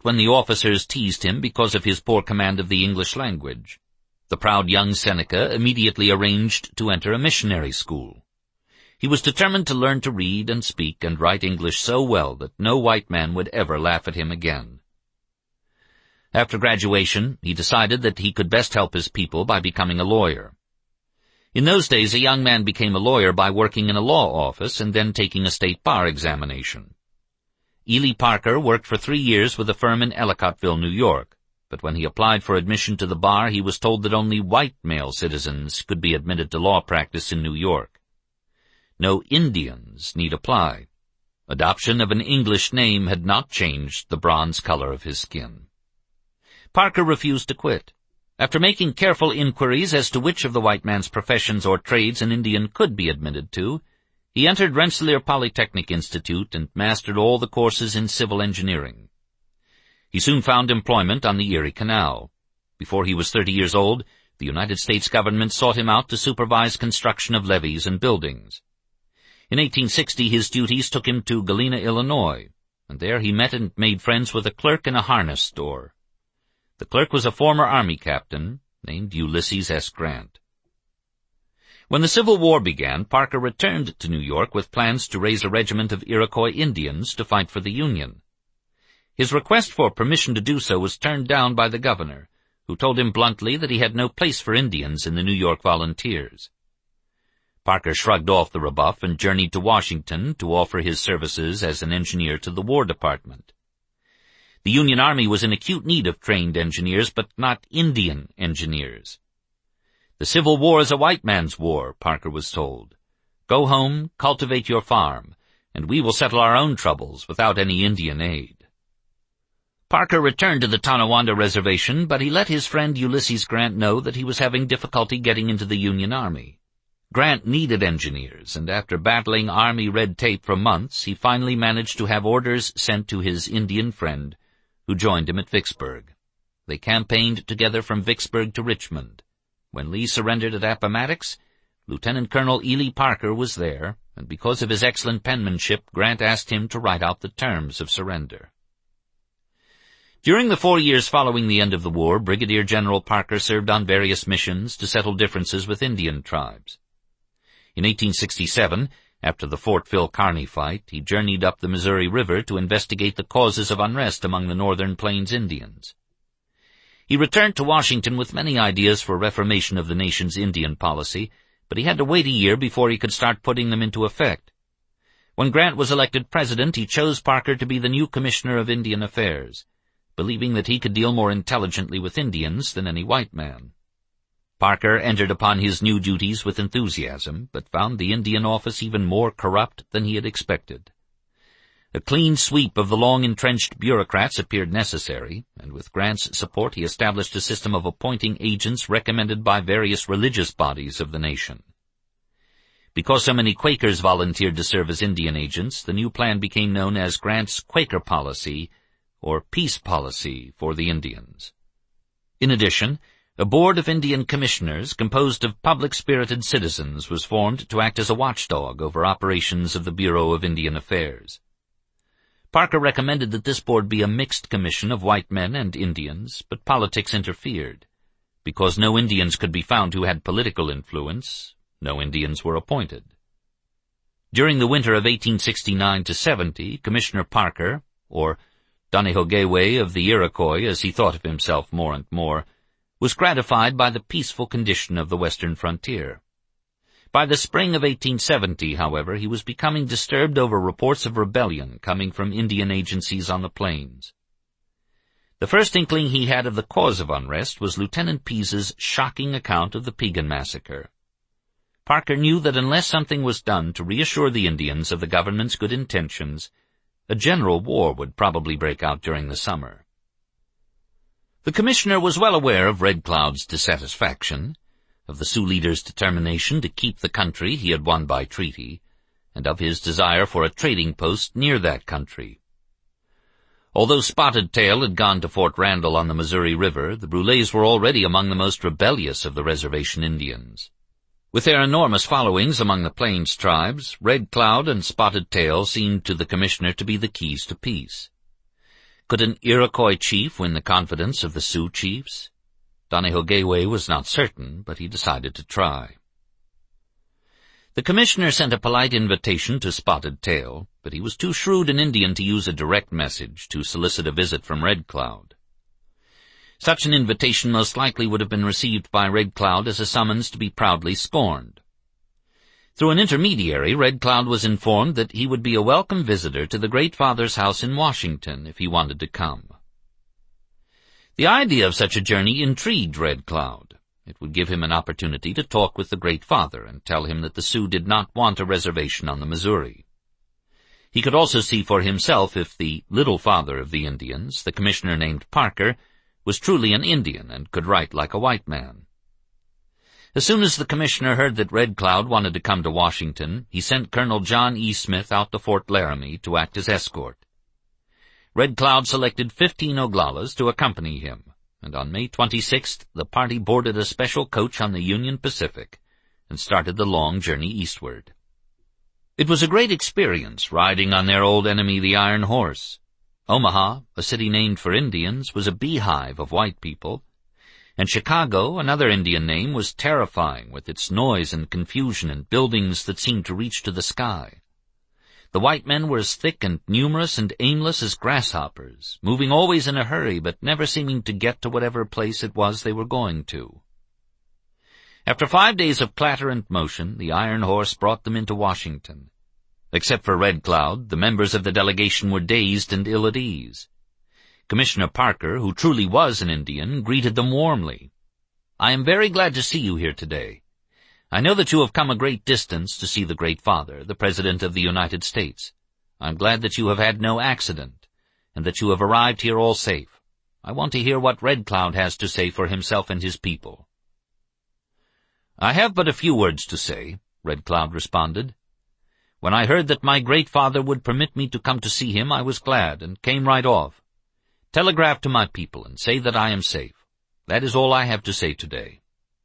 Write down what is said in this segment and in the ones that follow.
when the officers teased him because of his poor command of the English language. The proud young Seneca immediately arranged to enter a missionary school. He was determined to learn to read and speak and write English so well that no white man would ever laugh at him again. After graduation, he decided that he could best help his people by becoming a lawyer. In those days, a young man became a lawyer by working in a law office and then taking a state bar examination. Ely Parker worked for 3 years with a firm in Ellicottville, New York, but when he applied for admission to the bar, he was told that only white male citizens could be admitted to law practice in New York. No Indians need apply. Adoption of an English name had not changed the bronze color of his skin. Parker refused to quit. After making careful inquiries as to which of the white man's professions or trades an Indian could be admitted to, he entered Rensselaer Polytechnic Institute and mastered all the courses in civil engineering. He soon found employment on the Erie Canal. Before he was 30 years old, the United States government sought him out to supervise construction of levees and buildings. In 1860, his duties took him to Galena, Illinois, and there he met and made friends with a clerk in a harness store. The clerk was a former Army captain named Ulysses S. Grant. When the Civil War began, Parker returned to New York with plans to raise a regiment of Iroquois Indians to fight for the Union. His request for permission to do so was turned down by the governor, who told him bluntly that he had no place for Indians in the New York Volunteers. Parker shrugged off the rebuff and journeyed to Washington to offer his services as an engineer to the War Department. The Union Army was in acute need of trained engineers, but not Indian engineers. The Civil War is a white man's war, Parker was told. Go home, cultivate your farm, and we will settle our own troubles without any Indian aid. Parker returned to the Tonawanda Reservation, but he let his friend Ulysses Grant know that he was having difficulty getting into the Union Army. Grant needed engineers, and after battling Army red tape for months, he finally managed to have orders sent to his Indian friend, who joined him at Vicksburg. They campaigned together from Vicksburg to Richmond. When Lee surrendered at Appomattox, Lieutenant Colonel Ely Parker was there, and because of his excellent penmanship, Grant asked him to write out the terms of surrender. During the 4 years following the end of the war, Brigadier General Parker served on various missions to settle differences with Indian tribes. In 1867, after the Fort Phil Kearny fight, he journeyed up the Missouri River to investigate the causes of unrest among the Northern Plains Indians. He returned to Washington with many ideas for reformation of the nation's Indian policy, but he had to wait a year before he could start putting them into effect. When Grant was elected president, he chose Parker to be the new Commissioner of Indian Affairs, believing that he could deal more intelligently with Indians than any white man. Parker entered upon his new duties with enthusiasm, but found the Indian office even more corrupt than he had expected. A clean sweep of the long-entrenched bureaucrats appeared necessary, and with Grant's support he established a system of appointing agents recommended by various religious bodies of the nation. Because so many Quakers volunteered to serve as Indian agents, the new plan became known as Grant's Quaker Policy, or Peace Policy for the Indians. In addition, a board of Indian commissioners composed of public-spirited citizens was formed to act as a watchdog over operations of the Bureau of Indian Affairs. Parker recommended that this board be a mixed commission of white men and Indians, but politics interfered. Because no Indians could be found who had political influence, no Indians were appointed. During the winter of 1869-70, Commissioner Parker, or Donehogewe of the Iroquois as he thought of himself more and more, was gratified by the peaceful condition of the western frontier. By the spring of 1870, however, he was becoming disturbed over reports of rebellion coming from Indian agencies on the plains. The first inkling he had of the cause of unrest was Lieutenant Pease's shocking account of the Piegan massacre. Parker knew that unless something was done to reassure the Indians of the government's good intentions, a general war would probably break out during the summer. The commissioner was well aware of Red Cloud's dissatisfaction, of the Sioux leader's determination to keep the country he had won by treaty, and of his desire for a trading post near that country. Although Spotted Tail had gone to Fort Randall on the Missouri River, the Brulés were already among the most rebellious of the reservation Indians. With their enormous followings among the Plains tribes, Red Cloud and Spotted Tail seemed to the commissioner to be the keys to peace. Could an Iroquois chief win the confidence of the Sioux chiefs? Donehogewe was not certain, but he decided to try. The commissioner sent a polite invitation to Spotted Tail, but he was too shrewd an Indian to use a direct message to solicit a visit from Red Cloud. Such an invitation most likely would have been received by Red Cloud as a summons to be proudly scorned. Through an intermediary, Red Cloud was informed that he would be a welcome visitor to the Great Father's house in Washington if he wanted to come. The idea of such a journey intrigued Red Cloud. It would give him an opportunity to talk with the Great Father and tell him that the Sioux did not want a reservation on the Missouri. He could also see for himself if the Little Father of the Indians, the commissioner named Parker, was truly an Indian and could write like a white man. As soon as the commissioner heard that Red Cloud wanted to come to Washington, he sent Colonel John E. Smith out to Fort Laramie to act as escort. Red Cloud selected 15 Oglalas to accompany him, and on May 26th the party boarded a special coach on the Union Pacific and started the long journey eastward. It was a great experience riding on their old enemy, the Iron Horse. Omaha, a city named for Indians, was a beehive of white people, and Chicago, another Indian name, was terrifying with its noise and confusion and buildings that seemed to reach to the sky. The white men were as thick and numerous and aimless as grasshoppers, moving always in a hurry but never seeming to get to whatever place it was they were going to. After 5 days of clatter and motion, the Iron Horse brought them into Washington. Except for Red Cloud, the members of the delegation were dazed and ill at ease. Commissioner Parker, who truly was an Indian, greeted them warmly. "I am very glad to see you here today. I know that you have come a great distance to see the Great Father, the President of the United States. I am glad that you have had no accident, and that you have arrived here all safe. I want to hear what Red Cloud has to say for himself and his people." "I have but a few words to say," Red Cloud responded. "When I heard that my Great Father would permit me to come to see him, I was glad, and came right off. Telegraph to my people and say that I am safe. That is all I have to say today."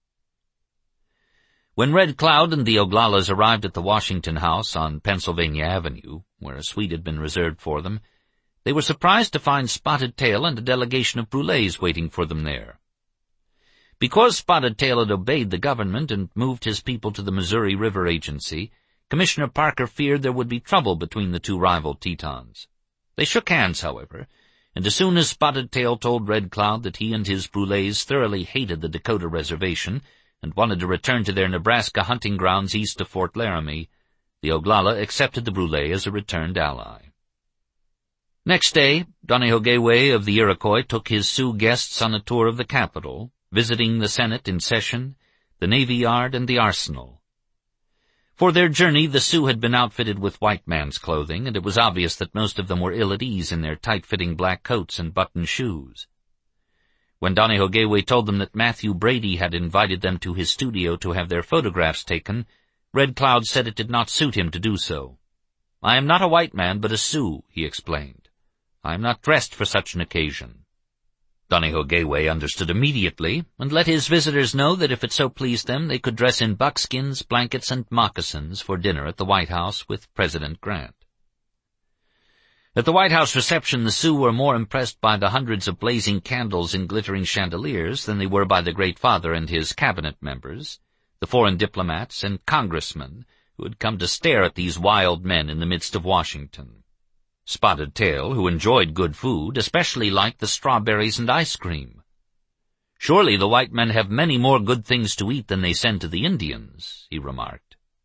When Red Cloud and the Oglalas arrived at the Washington House on Pennsylvania Avenue, where a suite had been reserved for them, they were surprised to find Spotted Tail and a delegation of Brulés waiting for them there. Because Spotted Tail had obeyed the government and moved his people to the Missouri River Agency, Commissioner Parker feared there would be trouble between the two rival Tetons. They shook hands, however, and as soon as Spotted Tail told Red Cloud that he and his Brulés thoroughly hated the Dakota Reservation and wanted to return to their Nebraska hunting grounds east of Fort Laramie, the Oglala accepted the Brulé as a returned ally. Next day, Donehogewe of the Iroquois took his Sioux guests on a tour of the capital, visiting the Senate in session, the Navy Yard, and the Arsenal. For their journey, the Sioux had been outfitted with white man's clothing, and it was obvious that most of them were ill at ease in their tight-fitting black coats and buttoned shoes. When Donehogewe told them that Matthew Brady had invited them to his studio to have their photographs taken, Red Cloud said it did not suit him to do so. "I am not a white man, but a Sioux," he explained. "I am not dressed for such an occasion." Donehogewe understood immediately, and let his visitors know that if it so pleased them, they could dress in buckskins, blankets, and moccasins for dinner at the White House with President Grant. At the White House reception, the Sioux were more impressed by the hundreds of blazing candles and glittering chandeliers than they were by the Great Father and his cabinet members, the foreign diplomats and congressmen who had come to stare at these wild men in the midst of Washington. Spotted Tail, who enjoyed good food, especially liked the strawberries and ice cream. "Surely the white men have many more good things to eat than they send to the Indians," he remarked.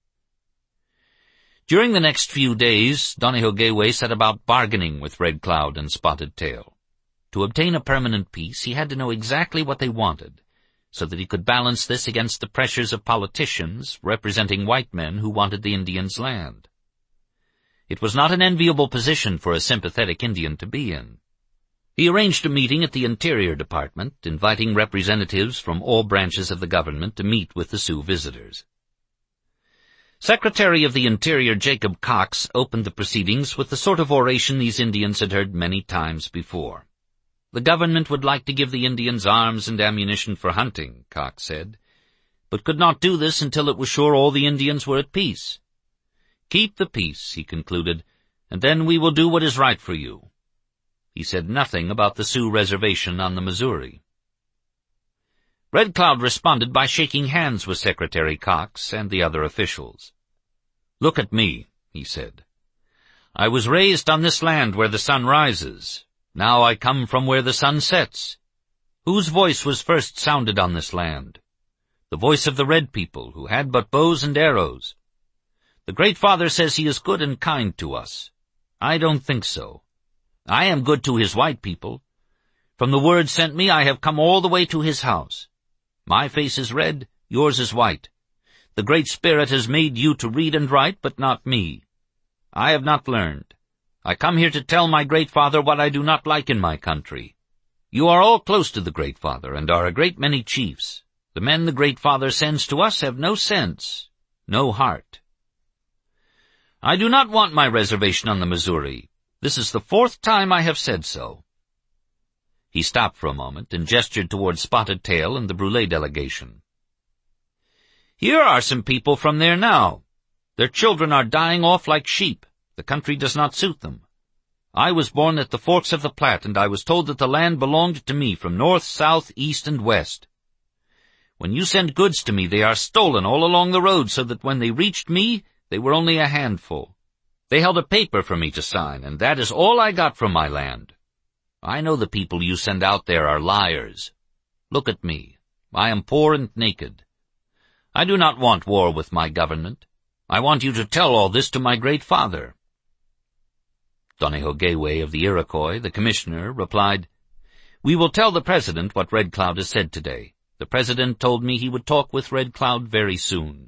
During the next few days, Donehogewe set about bargaining with Red Cloud and Spotted Tail. To obtain a permanent peace, he had to know exactly what they wanted, so that he could balance this against the pressures of politicians representing white men who wanted the Indians' land. It was not an enviable position for a sympathetic Indian to be in. He arranged a meeting at the Interior Department, inviting representatives from all branches of the government to meet with the Sioux visitors. Secretary of the Interior Jacob Cox opened the proceedings with the sort of oration these Indians had heard many times before. "The government would like to give the Indians arms and ammunition for hunting," Cox said, "but could not do this until it was sure all the Indians were at peace. Keep the peace," he concluded, "and then we will do what is right for you." He said nothing about the Sioux reservation on the Missouri. Red Cloud responded by shaking hands with Secretary Cox and the other officials. "Look at me," he said. "I was raised on this land where the sun rises. Now I come from where the sun sets. Whose voice was first sounded on this land? The voice of the red people, who had but bows and arrows. The Great Father says he is good and kind to us. I don't think so. I am good to his white people. From the word sent me, I have come all the way to his house. My face is red, yours is white. The Great Spirit has made you to read and write, but not me. I have not learned. I come here to tell my Great Father what I do not like in my country. You are all close to the Great Father, and are a great many chiefs. The men the Great Father sends to us have no sense, no heart. I do not want my reservation on the Missouri. This is the 4th time I have said so." He stopped for a moment and gestured toward Spotted Tail and the Brule delegation. "Here are some people from there now. Their children are dying off like sheep. The country does not suit them. I was born at the forks of the Platte, and I was told that the land belonged to me from north, south, east, and west. When you send goods to me, they are stolen all along the road, so that when they reached me, they were only a handful. They held a paper for me to sign, and that is all I got from my land. I know the people you send out there are liars. Look at me. I am poor and naked. I do not want war with my government. I want you to tell all this to my Great Father." Donegal Gateway of the Iroquois, the commissioner, replied, "We will tell the President what Red Cloud has said today. The President told me he would talk with Red Cloud very soon."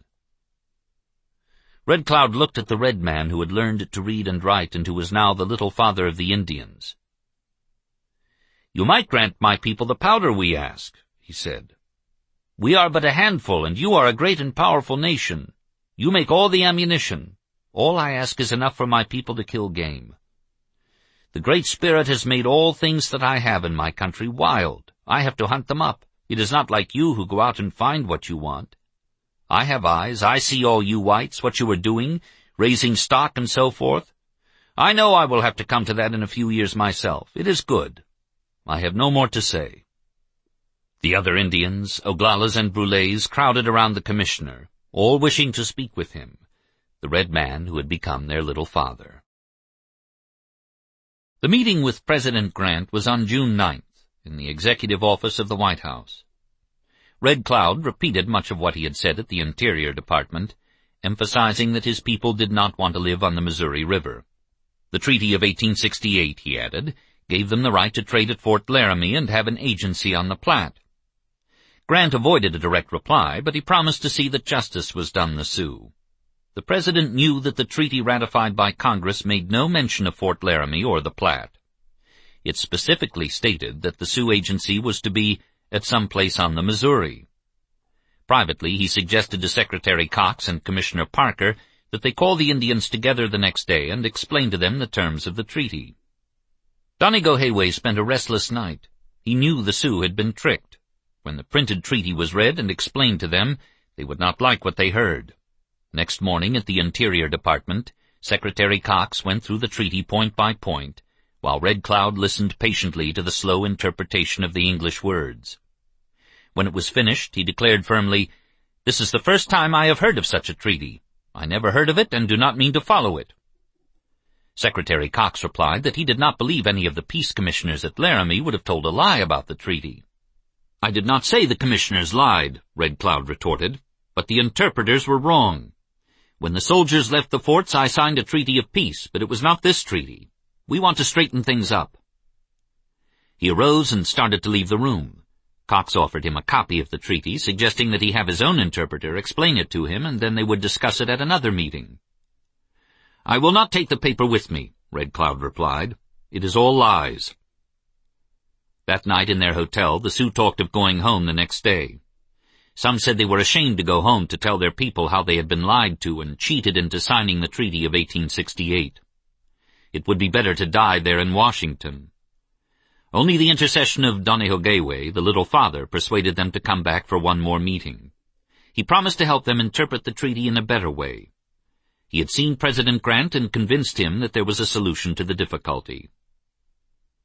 Red Cloud looked at the red man who had learned to read and write and who was now the little father of the Indians. "You might grant my people the powder we ask," he said. "We are but a handful, and you are a great and powerful nation. You make all the ammunition. All I ask is enough for my people to kill game. The Great Spirit has made all things that I have in my country wild. I have to hunt them up. It is not like you who go out and find what you want. I have eyes. I see all you whites, what you are doing, raising stock and so forth. I know I will have to come to that in a few years myself. It is good. I have no more to say." The other Indians, Oglalas and Brules, crowded around the commissioner, all wishing to speak with him, the red man who had become their little father. The meeting with President Grant was on June 9th, in the executive office of the White House. Red Cloud repeated much of what he had said at the Interior Department, emphasizing that his people did not want to live on the Missouri River. The Treaty of 1868, he added, gave them the right to trade at Fort Laramie and have an agency on the Platte. Grant avoided a direct reply, but he promised to see that justice was done the Sioux. The President knew that the treaty ratified by Congress made no mention of Fort Laramie or the Platte. It specifically stated that the Sioux agency was to be at some place on the Missouri. Privately, he suggested to Secretary Cox and Commissioner Parker that they call the Indians together the next day and explain to them the terms of the treaty. Donegal Gateway spent a restless night. He knew the Sioux had been tricked. When the printed treaty was read and explained to them, they would not like what they heard. Next morning at the Interior Department, Secretary Cox went through the treaty point by point, while Red Cloud listened patiently to the slow interpretation of the English words. When it was finished, he declared firmly, "This is the first time I have heard of such a treaty. I never heard of it and do not mean to follow it." Secretary Cox replied that he did not believe any of the peace commissioners at Laramie would have told a lie about the treaty. "I did not say the commissioners lied," Red Cloud retorted, "but the interpreters were wrong. When the soldiers left the forts, I signed a treaty of peace, but it was not this treaty. We want to straighten things up." He arose and started to leave the room. Cox offered him a copy of the treaty, suggesting that he have his own interpreter explain it to him, and then they would discuss it at another meeting. "I will not take the paper with me," Red Cloud replied. "It is all lies." That night in their hotel, the Sioux talked of going home the next day. Some said they were ashamed to go home to tell their people how they had been lied to and cheated into signing the Treaty of 1868. It would be better to die there in Washington. Only the intercession of Donegal Gateway, the little father, persuaded them to come back for one more meeting. He promised to help them interpret the treaty in a better way. He had seen President Grant and convinced him that there was a solution to the difficulty.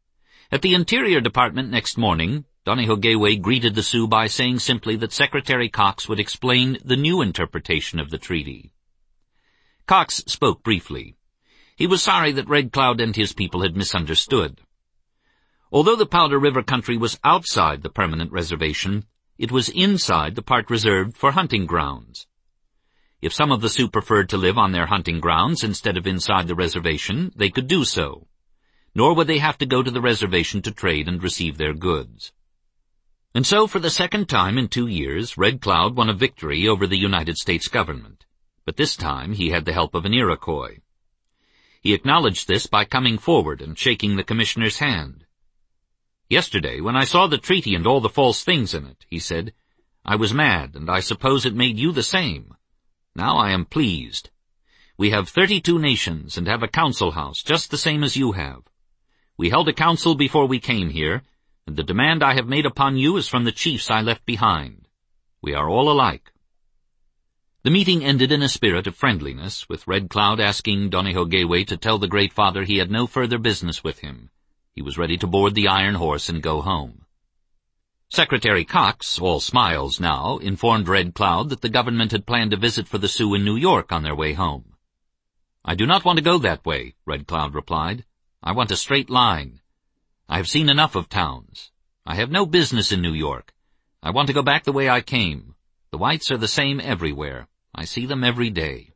At the Interior Department next morning, Donohoe Gayway greeted the Sioux by saying simply that Secretary Cox would explain the new interpretation of the treaty. Cox spoke briefly. He was sorry that Red Cloud and his people had misunderstood. Although the Powder River country was outside the permanent reservation, it was inside the part reserved for hunting grounds. If some of the Sioux preferred to live on their hunting grounds instead of inside the reservation, they could do so. Nor would they have to go to the reservation to trade and receive their goods. And so, for the second time in 2 years, Red Cloud won a victory over the United States government. But this time he had the help of an Iroquois. He acknowledged this by coming forward and shaking the commissioner's hand. "Yesterday, when I saw the treaty and all the false things in it," he said, "I was mad, and I suppose it made you the same. Now I am pleased. We have 32 nations and have a council house, just the same as you have. We held a council before we came here, and the demand I have made upon you is from the chiefs I left behind. We are all alike." The meeting ended in a spirit of friendliness, with Red Cloud asking Donohoe Gayway to tell the Great Father he had no further business with him. He was ready to board the iron horse and go home. Secretary Cox, all smiles now, informed Red Cloud that the government had planned a visit for the Sioux in New York on their way home. "I do not want to go that way," Red Cloud replied. "I want a straight line. I have seen enough of towns. I have no business in New York. I want to go back the way I came. The whites are the same everywhere. I see them every day."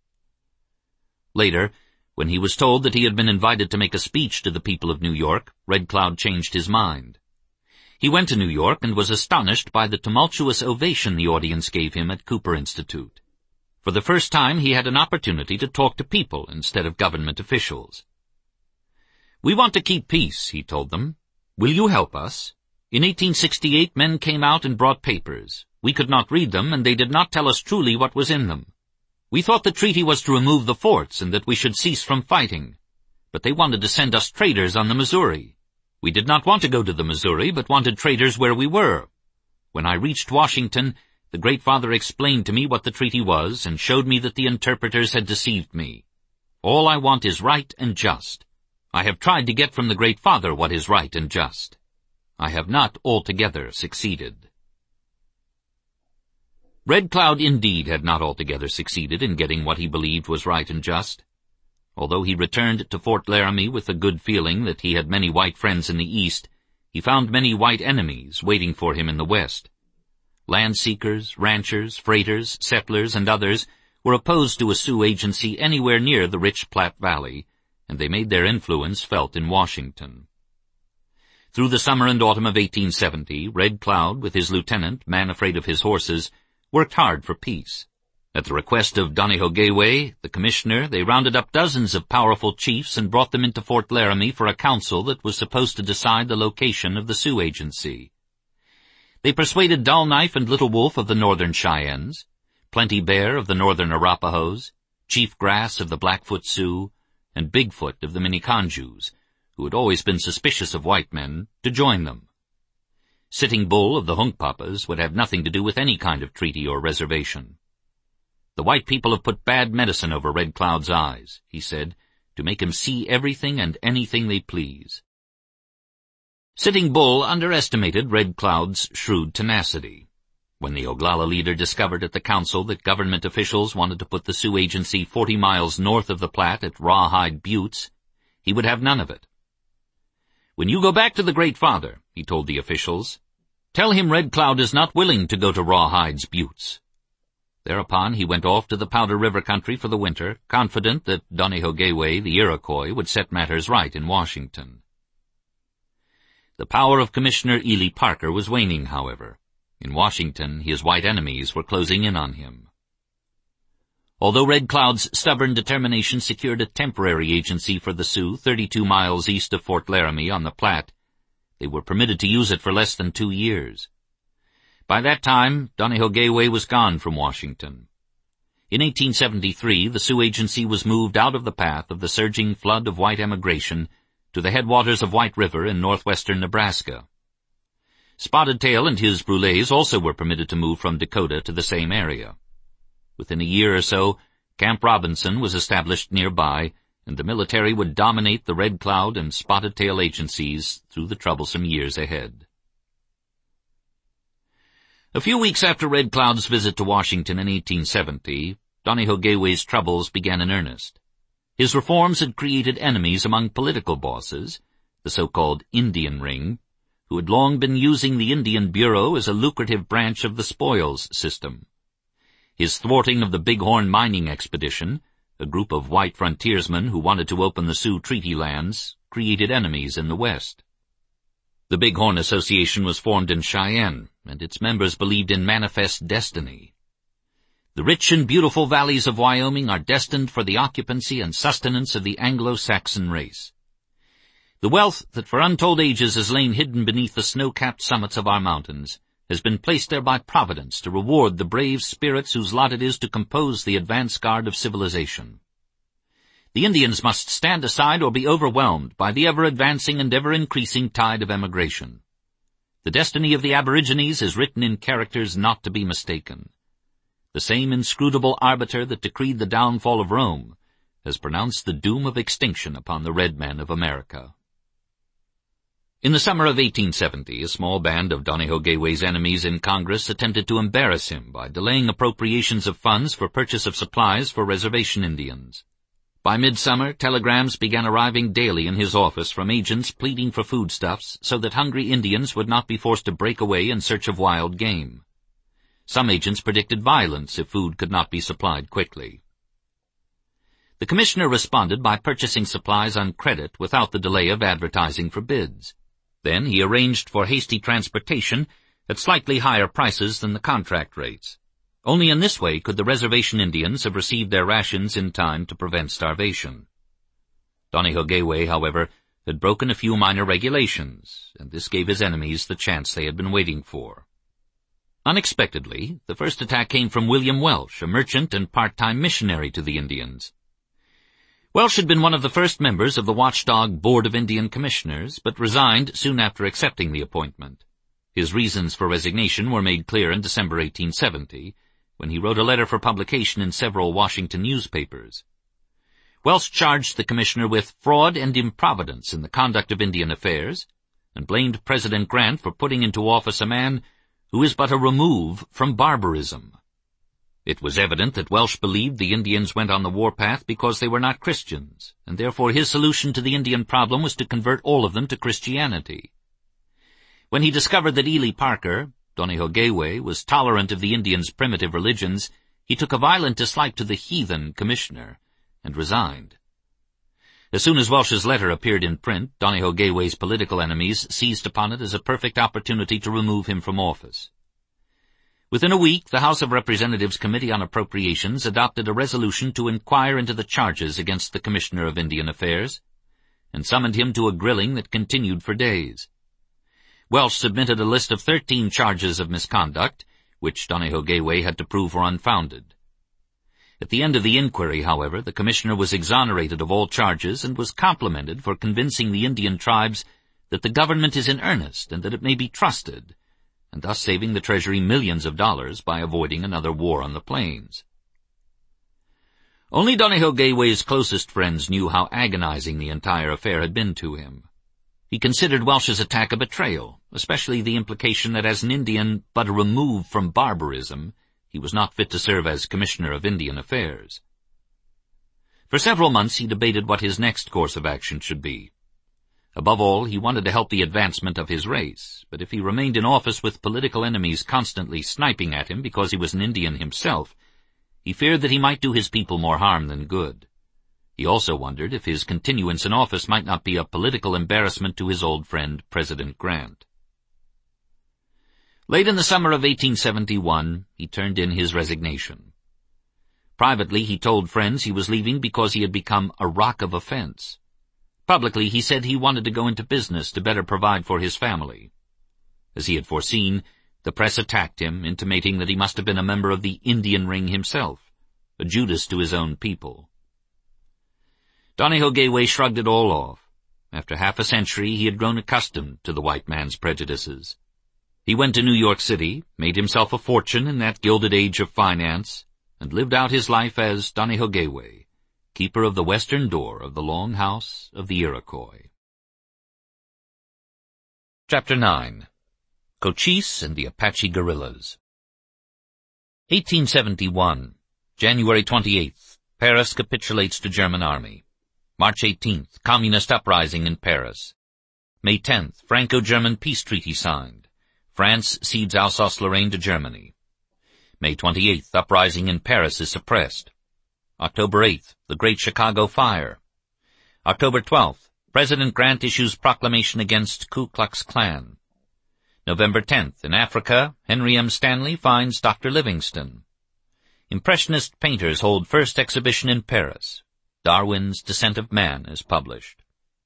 Later, when he was told that he had been invited to make a speech to the people of New York, Red Cloud changed his mind. He went to New York and was astonished by the tumultuous ovation the audience gave him at Cooper Institute. For the first time he had an opportunity to talk to people instead of government officials. "We want to keep peace," he told them. "Will you help us? In 1868 men came out and brought papers. We could not read them, and they did not tell us truly what was in them. We thought the treaty was to remove the forts and that we should cease from fighting. But they wanted to send us traders on the Missouri. We did not want to go to the Missouri, but wanted traders where we were. When I reached Washington, the Great Father explained to me what the treaty was and showed me that the interpreters had deceived me. All I want is right and just. I have tried to get from the Great Father what is right and just. I have not altogether succeeded." Red Cloud indeed had not altogether succeeded in getting what he believed was right and just. Although he returned to Fort Laramie with the good feeling that he had many white friends in the East, he found many white enemies waiting for him in the West. Land-seekers, ranchers, freighters, settlers, and others were opposed to a Sioux agency anywhere near the rich Platte Valley, and they made their influence felt in Washington. Through the summer and autumn of 1870, Red Cloud, with his lieutenant, Man Afraid of His Horses, worked hard for peace. At the request of Donohoe Gayway, the commissioner, they rounded up dozens of powerful chiefs and brought them into Fort Laramie for a council that was supposed to decide the location of the Sioux agency. They persuaded Dull Knife and Little Wolf of the Northern Cheyennes, Plenty Bear of the Northern Arapahoes, Chief Grass of the Blackfoot Sioux, and Bigfoot of the Miniconjous, who had always been suspicious of white men, to join them. Sitting Bull of the Hunkpapas would have nothing to do with any kind of treaty or reservation. "The white people have put bad medicine over Red Cloud's eyes," he said, "to make him see everything and anything they please." Sitting Bull underestimated Red Cloud's shrewd tenacity. When the Oglala leader discovered at the council that government officials wanted to put the Sioux agency 40 miles north of the Platte at Rawhide Buttes, he would have none of it. "When you go back to the Great Father," he told the officials, "tell him Red Cloud is not willing to go to Rawhide's Buttes." Thereupon he went off to the Powder River country for the winter, confident that Donohoe Gayway, the Iroquois, would set matters right in Washington. The power of Commissioner Ely Parker was waning, however. In Washington, his white enemies were closing in on him. Although Red Cloud's stubborn determination secured a temporary agency for the Sioux 32 miles east of Fort Laramie on the Platte, they were permitted to use it for less than 2 years. By that time, Donohoe Gayway was gone from Washington. In 1873, the Sioux agency was moved out of the path of the surging flood of white emigration to the headwaters of White River in northwestern Nebraska. Spotted Tail and his brûlés also were permitted to move from Dakota to the same area. Within a year or so, Camp Robinson was established nearby, and the military would dominate the Red Cloud and Spotted Tail agencies through the troublesome years ahead. A few weeks after Red Cloud's visit to Washington in 1870, Donieho Gayway's troubles began in earnest. His reforms had created enemies among political bosses, the so-called Indian Ring, who had long been using the Indian Bureau as a lucrative branch of the spoils system. His thwarting of the Bighorn mining expedition, a group of white frontiersmen who wanted to open the Sioux Treaty lands, created enemies in the West. The Bighorn Association was formed in Cheyenne, and its members believed in manifest destiny. The rich and beautiful valleys of Wyoming are destined for the occupancy and sustenance of the Anglo-Saxon race. The wealth that for untold ages has lain hidden beneath the snow-capped summits of our mountains has been placed there by Providence to reward the brave spirits whose lot it is to compose the advance guard of civilization. The Indians must stand aside or be overwhelmed by the ever-advancing and ever-increasing tide of emigration. The destiny of the aborigines is written in characters not to be mistaken. The same inscrutable arbiter that decreed the downfall of Rome has pronounced the doom of extinction upon the red men of America. In the summer of 1870, a small band of Donieho Gayway's enemies in Congress attempted to embarrass him by delaying appropriations of funds for purchase of supplies for reservation Indians. By midsummer, telegrams began arriving daily in his office from agents pleading for foodstuffs so that hungry Indians would not be forced to break away in search of wild game. Some agents predicted violence if food could not be supplied quickly. The commissioner responded by purchasing supplies on credit without the delay of advertising for bids. Then he arranged for hasty transportation at slightly higher prices than the contract rates. Only in this way could the reservation Indians have received their rations in time to prevent starvation. Donieho Gayway, however, had broken a few minor regulations, and this gave his enemies the chance they had been waiting for. Unexpectedly, the first attack came from William Welsh, a merchant and part-time missionary to the Indians. Welsh had been one of the first members of the watchdog Board of Indian Commissioners, but resigned soon after accepting the appointment. His reasons for resignation were made clear in December 1870, when he wrote a letter for publication in several Washington newspapers. Welsh charged the commissioner with fraud and improvidence in the conduct of Indian affairs, and blamed President Grant for putting into office a man who is but a remove from barbarism. It was evident that Welsh believed the Indians went on the warpath because they were not Christians, and therefore his solution to the Indian problem was to convert all of them to Christianity. When he discovered that Ely Parker, Donieho Gayway, was tolerant of the Indians' primitive religions, he took a violent dislike to the heathen commissioner and resigned. As soon as Welsh's letter appeared in print, Donieho Gayway's political enemies seized upon it as a perfect opportunity to remove him from office. Within a week, the House of Representatives Committee on Appropriations adopted a resolution to inquire into the charges against the Commissioner of Indian Affairs, and summoned him to a grilling that continued for days. Welsh submitted a list of 13 charges of misconduct, which Donieho Gayway had to prove were unfounded. At the end of the inquiry, however, the commissioner was exonerated of all charges and was complimented for convincing the Indian tribes that the government is in earnest and that it may be trusted, and thus saving the Treasury millions of dollars by avoiding another war on the plains. Only Donieho Gayway's closest friends knew how agonizing the entire affair had been to him. He considered Welsh's attack a betrayal, especially the implication that as an Indian but a remove from barbarism, he was not fit to serve as Commissioner of Indian Affairs. For several months he debated what his next course of action should be. Above all, he wanted to help the advancement of his race, but if he remained in office with political enemies constantly sniping at him because he was an Indian himself, he feared that he might do his people more harm than good. He also wondered if his continuance in office might not be a political embarrassment to his old friend, President Grant. Late in the summer of 1871, he turned in his resignation. Privately, he told friends he was leaving because he had become a rock of offense. Publicly, he said he wanted to go into business to better provide for his family. As he had foreseen, the press attacked him, intimating that he must have been a member of the Indian Ring himself, a Judas to his own people. Donieho Gayway shrugged it all off. After half a century, he had grown accustomed to the white man's prejudices. He went to New York City, made himself a fortune in that gilded age of finance, and lived out his life as Donieho Gayway, keeper of the western door of the long house of the Iroquois. Chapter 9. Cochise and the Apache Guerrillas. 1871. January 28th. Paris capitulates to German army. March 18th. Communist uprising in Paris. May 10th. Franco-German peace treaty signed. France cedes Alsace-Lorraine to Germany. May 28th. Uprising in Paris is suppressed. October 8th. The Great Chicago Fire. October 12th. President Grant issues proclamation against Ku Klux Klan. November 10th. In Africa, Henry M. Stanley finds Dr. Livingstone. Impressionist painters hold first exhibition in Paris. Darwin's Descent of Man is published.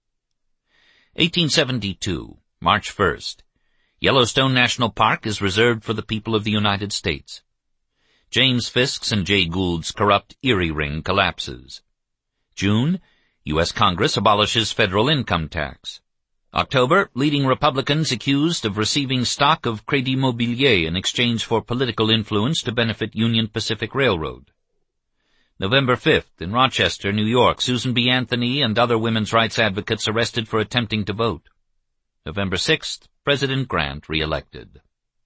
1872. March 1st. Yellowstone National Park is reserved for the people of the United States. James Fisk's and Jay Gould's corrupt Erie ring collapses. June. U.S. Congress abolishes federal income tax. October. Leading Republicans accused of receiving stock of Crédit Mobilier in exchange for political influence to benefit Union Pacific Railroad. November 5th. In Rochester, New York, Susan B. Anthony and other women's rights advocates arrested for attempting to vote. November 6th. President Grant re-elected.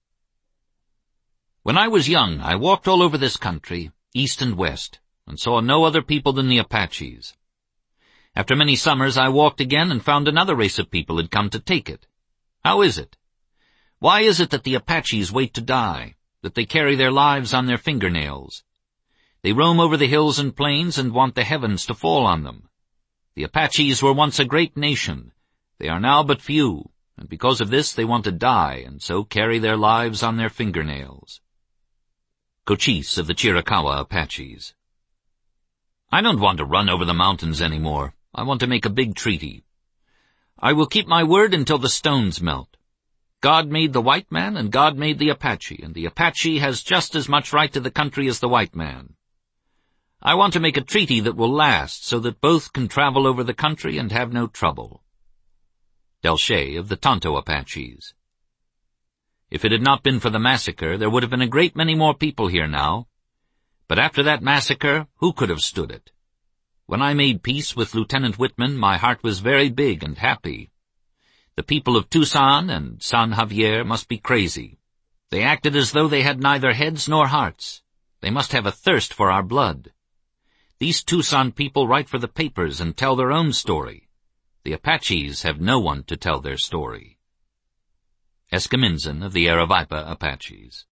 When I was young, I walked all over this country, east and west, and saw no other people than the Apaches. After many summers, I walked again and found another race of people had come to take it. How is it? Why is it that the Apaches wait to die, that they carry their lives on their fingernails? They roam over the hills and plains and want the heavens to fall on them. The Apaches were once a great nation. They are now but few, and because of this they want to die, and so carry their lives on their fingernails. Cochise of the Chiricahua Apaches. I don't want to run over the mountains anymore. I want to make a big treaty. I will keep my word until the stones melt. God made the white man and God made the Apache, and the Apache has just as much right to the country as the white man. I want to make a treaty that will last so that both can travel over the country and have no trouble. Del Shea of the Tonto Apaches. If it had not been for the massacre, there would have been a great many more people here now. But after that massacre, who could have stood it? When I made peace with Lieutenant Whitman, my heart was very big and happy. The people of Tucson and San Javier must be crazy. They acted as though they had neither heads nor hearts. They must have a thirst for our blood. These Tucson people write for the papers and tell their own story. The Apaches have no one to tell their story. Escamizon of the Aravaipa Apaches.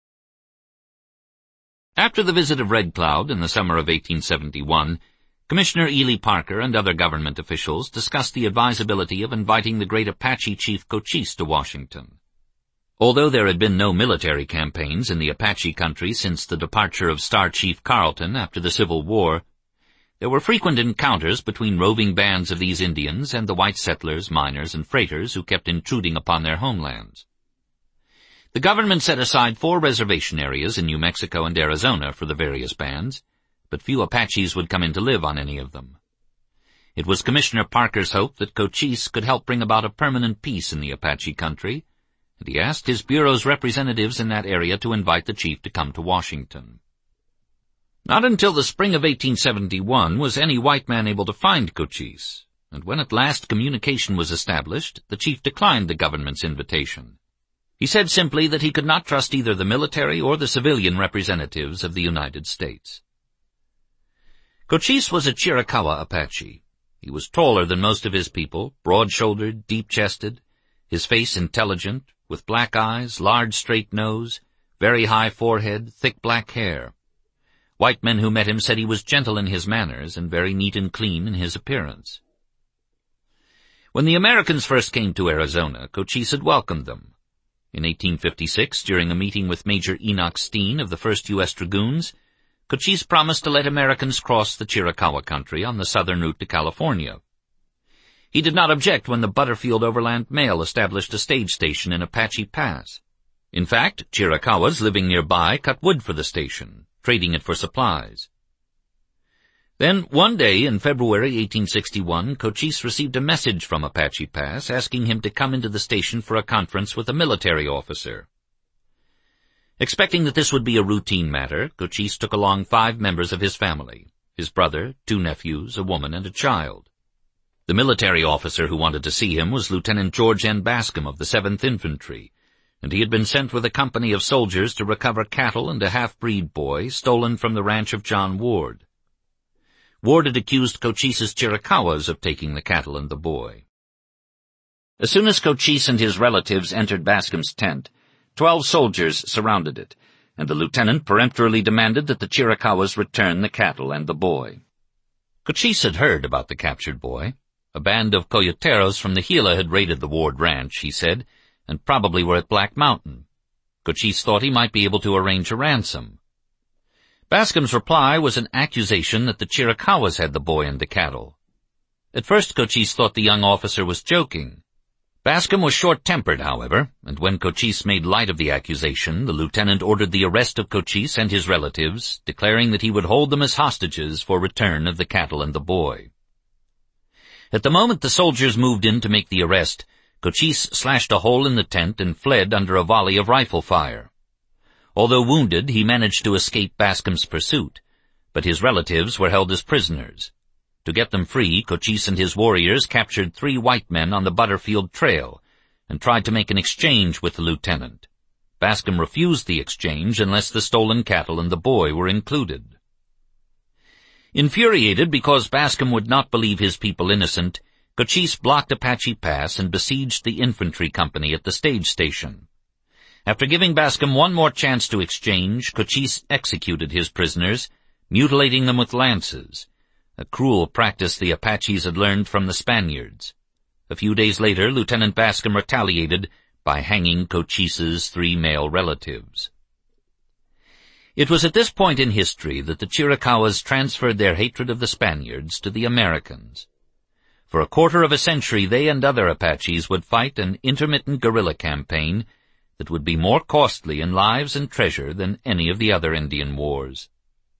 After the visit of Red Cloud in the summer of 1871, Commissioner Ely Parker and other government officials discussed the advisability of inviting the great Apache chief Cochise to Washington. Although there had been no military campaigns in the Apache country since the departure of Star Chief Carleton after the Civil War, there were frequent encounters between roving bands of these Indians and the white settlers, miners, and freighters who kept intruding upon their homelands. The government set aside 4 reservation areas in New Mexico and Arizona for the various bands, but few Apaches would come in to live on any of them. It was Commissioner Parker's hope that Cochise could help bring about a permanent peace in the Apache country, and he asked his bureau's representatives in that area to invite the chief to come to Washington. Not until the spring of 1871 was any white man able to find Cochise, and when at last communication was established, the chief declined the government's invitation. He said simply that he could not trust either the military or the civilian representatives of the United States. Cochise was a Chiricahua Apache. He was taller than most of his people, broad-shouldered, deep-chested, his face intelligent, with black eyes, large straight nose, very high forehead, thick black hair. White men who met him said he was gentle in his manners and very neat and clean in his appearance. When the Americans first came to Arizona, Cochise had welcomed them. In 1856, during a meeting with Major Enoch Steen of the 1st U.S. Dragoons, Cochise promised to let Americans cross the Chiricahua country on the southern route to California. He did not object when the Butterfield Overland Mail established a stage station in Apache Pass. In fact, Chiricahuas living nearby cut wood for the station, trading it for supplies. Then, one day in February 1861, Cochise received a message from Apache Pass asking him to come into the station for a conference with a military officer. Expecting that this would be a routine matter, Cochise took along 5 members of his family, his brother, 2 nephews, a woman, and a child. The military officer who wanted to see him was Lieutenant George N. Bascom of the 7th Infantry, and he had been sent with a company of soldiers to recover cattle and a half-breed boy stolen from the ranch of John Ward. Ward had accused Cochise's Chiricahuas of taking the cattle and the boy. As soon as Cochise and his relatives entered Bascom's tent, 12 soldiers surrounded it, and the lieutenant peremptorily demanded that the Chiricahuas return the cattle and the boy. Cochise had heard about the captured boy. A band of coyoteros from the Gila had raided the Ward Ranch, he said, and probably were at Black Mountain. Cochise thought he might be able to arrange a ransom. Bascom's reply was an accusation that the Chiricahuas had the boy and the cattle. At first Cochise thought the young officer was joking. Bascom was short-tempered, however, and when Cochise made light of the accusation, the lieutenant ordered the arrest of Cochise and his relatives, declaring that he would hold them as hostages for return of the cattle and the boy. At the moment the soldiers moved in to make the arrest, Cochise slashed a hole in the tent and fled under a volley of rifle fire. Although wounded, he managed to escape Bascom's pursuit, but his relatives were held as prisoners. To get them free, Cochise and his warriors captured 3 white men on the Butterfield Trail and tried to make an exchange with the lieutenant. Bascom refused the exchange unless the stolen cattle and the boy were included. Infuriated because Bascom would not believe his people innocent, Cochise blocked Apache Pass and besieged the infantry company at the stage station. After giving Bascom one more chance to exchange, Cochise executed his prisoners, mutilating them with lances, a cruel practice the Apaches had learned from the Spaniards. A few days later, Lieutenant Bascom retaliated by hanging Cochise's 3 male relatives. It was at this point in history that the Chiricahuas transferred their hatred of the Spaniards to the Americans. For a quarter of a century, they and other Apaches would fight an intermittent guerrilla campaign that would be more costly in lives and treasure than any of the other Indian wars.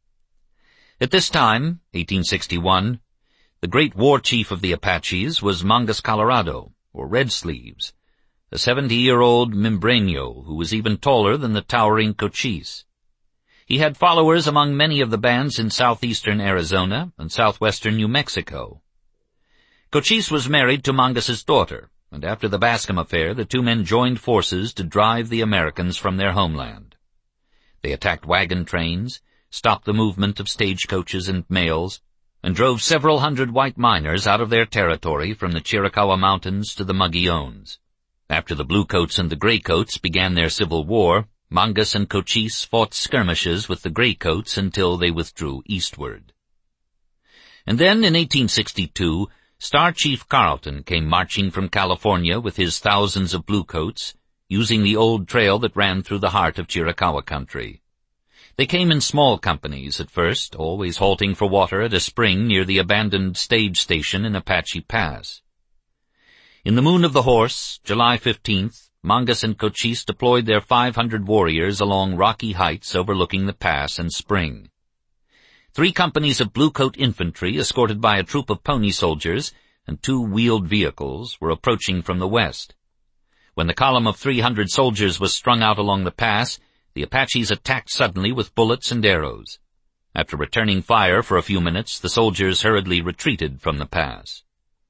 At this time, 1861, the great war chief of the Apaches was Mangus Colorado, or Red Sleeves, a 70-year-old Mimbreño who was even taller than the towering Cochise. He had followers among many of the bands in southeastern Arizona and southwestern New Mexico. Cochise was married to Mangus's daughter, and after the Bascom affair, the 2 men joined forces to drive the Americans from their homeland. They attacked wagon trains, stopped the movement of stagecoaches and mails, and drove several hundred white miners out of their territory from the Chiricahua Mountains to the Mogollons. After the Bluecoats and the Graycoats began their civil war, Mangus and Cochise fought skirmishes with the Graycoats until they withdrew eastward. And then, in 1862, Star Chief Carleton came marching from California with his thousands of Bluecoats, using the old trail that ran through the heart of Chiricahua country. They came in small companies at first, always halting for water at a spring near the abandoned stage station in Apache Pass. In the Moon of the Horse, July 15th, Mangus and Cochise deployed their 500 warriors along rocky heights overlooking the pass and spring. 3 companies of Bluecoat infantry, escorted by a troop of pony soldiers and 2 wheeled vehicles, were approaching from the west. When the column of 300 soldiers was strung out along the pass, the Apaches attacked suddenly with bullets and arrows. After returning fire for a few minutes, the soldiers hurriedly retreated from the pass.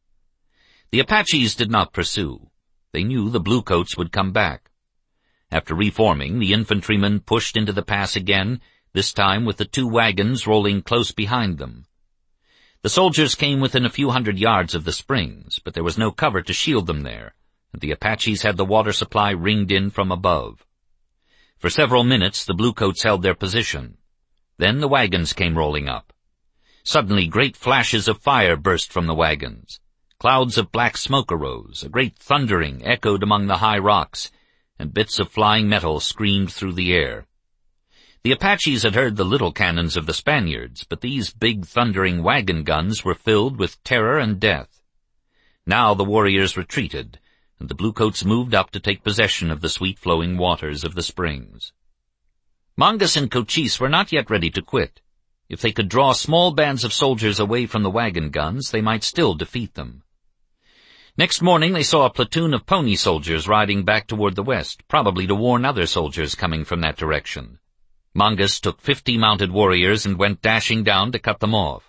The Apaches did not pursue. They knew the Bluecoats would come back. After reforming, the infantrymen pushed into the pass again, this time with the 2 wagons rolling close behind them. The soldiers came within a few hundred yards of the springs, but there was no cover to shield them there, and the Apaches had the water supply ringed in from above. For several minutes the Bluecoats held their position. Then the wagons came rolling up. Suddenly great flashes of fire burst from the wagons. Clouds of black smoke arose, a great thundering echoed among the high rocks, and bits of flying metal screamed through the air. The Apaches had heard the little cannons of the Spaniards, but these big thundering wagon guns were filled with terror and death. Now the warriors retreated, and the Bluecoats moved up to take possession of the sweet-flowing waters of the springs. Mangus and Cochise were not yet ready to quit. If they could draw small bands of soldiers away from the wagon guns, they might still defeat them. Next morning they saw a platoon of pony soldiers riding back toward the west, probably to warn other soldiers coming from that direction. Mangus took 50 mounted warriors and went dashing down to cut them off.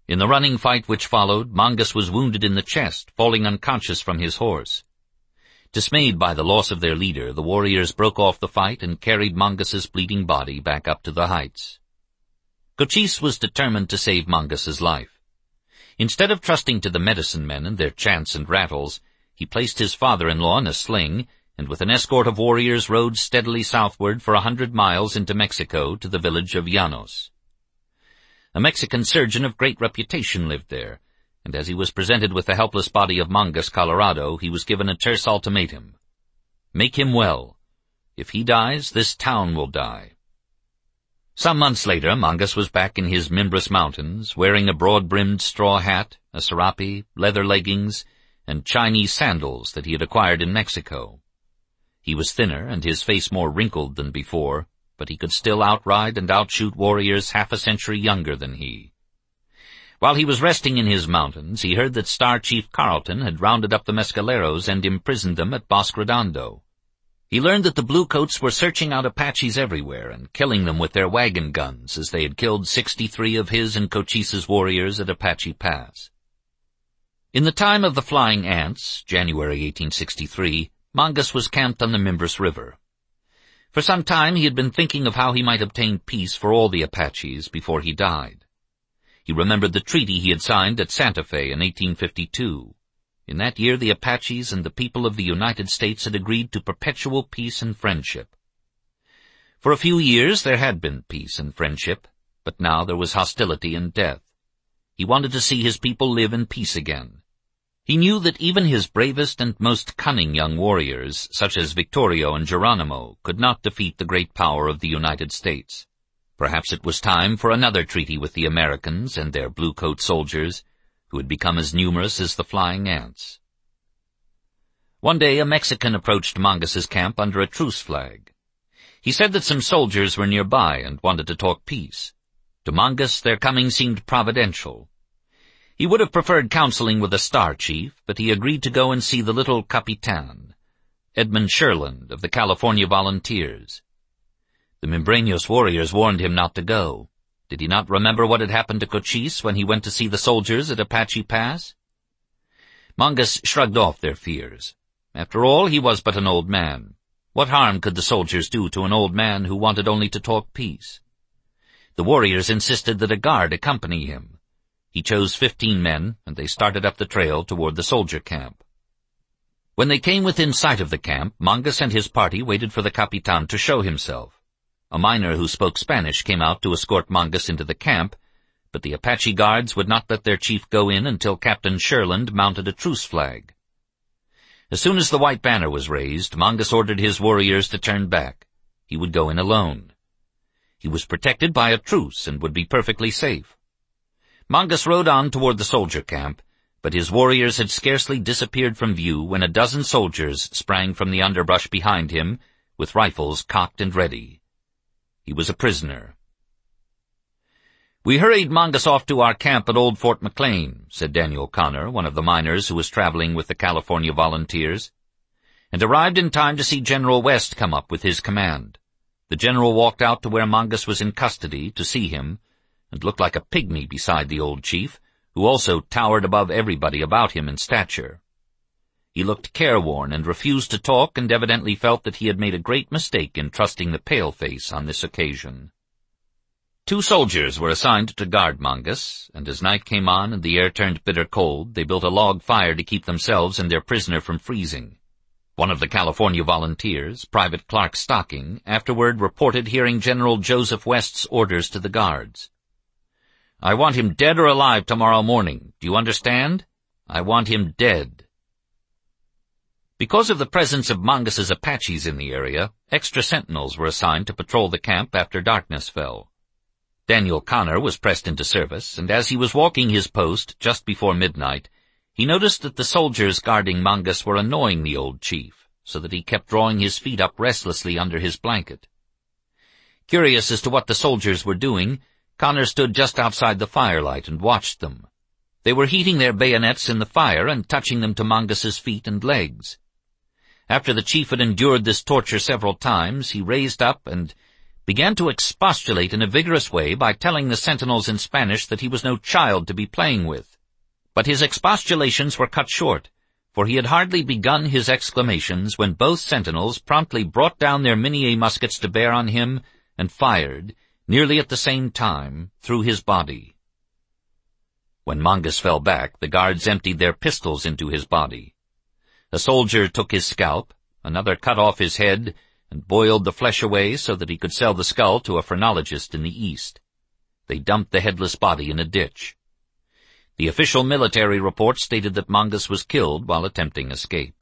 In the running fight which followed, Mangas was wounded in the chest, falling unconscious from his horse. Dismayed by the loss of their leader, the warriors broke off the fight and carried Mangas's bleeding body back up to the heights. Cochise was determined to save Mangas's life. Instead of trusting to the medicine men and their chants and rattles, he placed his father-in-law in a sling, and with an escort of warriors rode steadily southward for 100 miles into Mexico to the village of Llanos. A Mexican surgeon of great reputation lived there, and as he was presented with the helpless body of Mangas Colorado, he was given a terse ultimatum. Make him well. If he dies, this town will die. Some months later, Mangas was back in his Mimbres Mountains, wearing a broad-brimmed straw hat, a serape, leather leggings, and Chinese sandals that he had acquired in Mexico. He was thinner and his face more wrinkled than before, but he could still outride and outshoot warriors half a century younger than he. While he was resting in his mountains, he heard that Star Chief Carleton had rounded up the mescaleros and imprisoned them at Bosque Redondo. He learned that the Bluecoats were searching out Apaches everywhere and killing them with their wagon guns, as they had killed 63 of his and Cochise's warriors at Apache Pass. In the time of the Flying Ants, January 1863, Mangas was camped on the Mimbres River. For some time he had been thinking of how he might obtain peace for all the Apaches before he died. He remembered the treaty he had signed at Santa Fe in 1852. In that year the Apaches and the people of the United States had agreed to perpetual peace and friendship. For a few years there had been peace and friendship, but now there was hostility and death. He wanted to see his people live in peace again. He knew that even his bravest and most cunning young warriors, such as Victorio and Geronimo, could not defeat the great power of the United States. Perhaps it was time for another treaty with the Americans and their blue-coat soldiers, who had become as numerous as the flying ants. One day a Mexican approached Mangas's camp under a truce flag. He said that some soldiers were nearby and wanted to talk peace. To Mangas their coming seemed providential. He would have preferred counseling with a star chief, but he agreed to go and see the little Capitan, Edmund Sherland of the California Volunteers. The Mimbreños warriors warned him not to go. Did he not remember what had happened to Cochise when he went to see the soldiers at Apache Pass? Mangas shrugged off their fears. After all, he was but an old man. What harm could the soldiers do to an old man who wanted only to talk peace? The warriors insisted that a guard accompany him. He chose 15 men, and they started up the trail toward the soldier camp. When they came within sight of the camp, Mangas and his party waited for the Capitan to show himself. A miner who spoke Spanish came out to escort Mangas into the camp, but the Apache guards would not let their chief go in until Captain Sherland mounted a truce flag. As soon as the white banner was raised, Mangas ordered his warriors to turn back. He would go in alone. He was protected by a truce and would be perfectly safe. Mangas rode on toward the soldier camp, but his warriors had scarcely disappeared from view when a dozen soldiers sprang from the underbrush behind him, with rifles cocked and ready. He was a prisoner. "We hurried Mangas off to our camp at Old Fort McLean," said Daniel Connor, one of the miners who was traveling with the California Volunteers, "and arrived in time to see General West come up with his command. The general walked out to where Mangas was in custody to see him, and looked like a pygmy beside the old chief, who also towered above everybody about him in stature. He looked careworn and refused to talk, and evidently felt that he had made a great mistake in trusting the paleface on this occasion. 2 soldiers were assigned to guard Mangas, and as night came on and the air turned bitter cold, they built a log fire to keep themselves and their prisoner from freezing. One of the California Volunteers, Private Clark Stocking, afterward reported hearing General Joseph West's orders to the guards. "I want him dead or alive tomorrow morning. Do you understand? I want him dead." Because of the presence of Mangas's Apaches in the area, extra sentinels were assigned to patrol the camp after darkness fell. Daniel Connor was pressed into service, and as he was walking his post just before midnight, he noticed that the soldiers guarding Mangas were annoying the old chief, so that he kept drawing his feet up restlessly under his blanket. Curious as to what the soldiers were doing, Connor stood just outside the firelight and watched them. They were heating their bayonets in the fire and touching them to Mangas's feet and legs. After the chief had endured this torture several times, he raised up and, began to expostulate in a vigorous way by telling the sentinels in Spanish that he was no child to be playing with. But his expostulations were cut short, for he had hardly begun his exclamations when both sentinels promptly brought down their Minié muskets to bear on him and fired, nearly at the same time, through his body. When Mangas fell back, the guards emptied their pistols into his body. A soldier took his scalp, another cut off his head, and boiled the flesh away so that he could sell the skull to a phrenologist in the East. They dumped the headless body in a ditch. The official military report stated that Mangas was killed while attempting escape.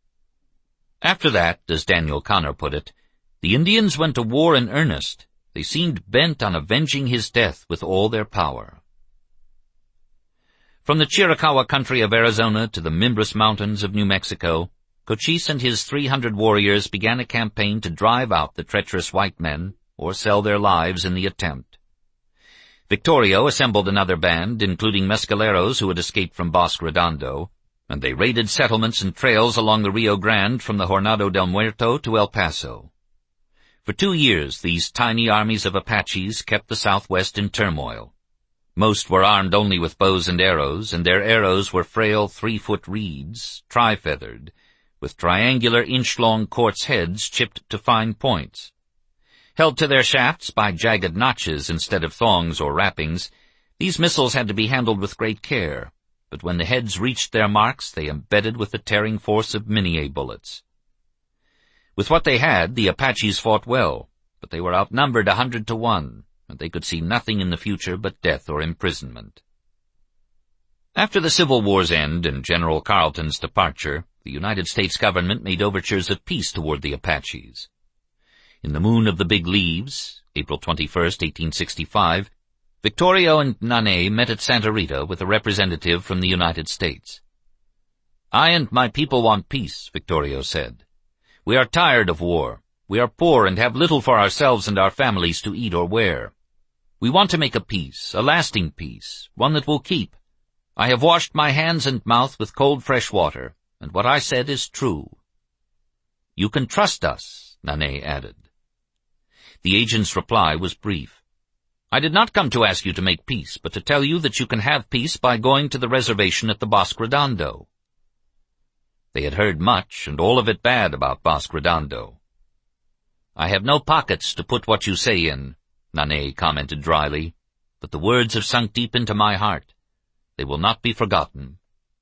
After that, as Daniel Connor put it, the Indians went to war in earnest. They seemed bent on avenging his death with all their power. From the Chiricahua country of Arizona to the Mimbres Mountains of New Mexico, Cochise and his 300 warriors began a campaign to drive out the treacherous white men, or sell their lives in the attempt. Victorio assembled another band, including mescaleros who had escaped from Bosque Redondo, and they raided settlements and trails along the Rio Grande from the Jornado del Muerto to El Paso. For 2 years, these tiny armies of Apaches kept the Southwest in turmoil. Most were armed only with bows and their arrows were frail 3-foot reeds, tri-feathered, with triangular inch-long quartz heads chipped to fine points. Held to their shafts by jagged notches instead of thongs or wrappings, these missiles had to be handled with great care, but when the heads reached their marks, they embedded with the tearing force of Minié bullets. With what they had, the Apaches fought well, but they were outnumbered 100 to 1, and they could see nothing in the future but death or imprisonment. After the Civil War's end and General Carleton's departure, the United States government made overtures of peace toward the Apaches. In the Moon of the Big Leaves, April 21, 1865, Victorio and Nane met at Santa Rita with a representative from the United States. "I and my people want peace," Victorio said. "We are tired of war. We are poor and have little for ourselves and our families to eat or wear. We want to make a peace, a lasting peace, one that will keep. I have washed my hands and mouth with cold fresh water, and what I said is true." "You can trust us," Nane added. The agent's reply was brief. "I did not come to ask you to make peace, but to tell you that you can have peace by going to the reservation at the Bosque Redondo." They had heard much, and all of it bad, about Bosque Redondo. "I have no pockets to put what you say in," Nane commented dryly, "but the words have sunk deep into my heart. They will not be forgotten."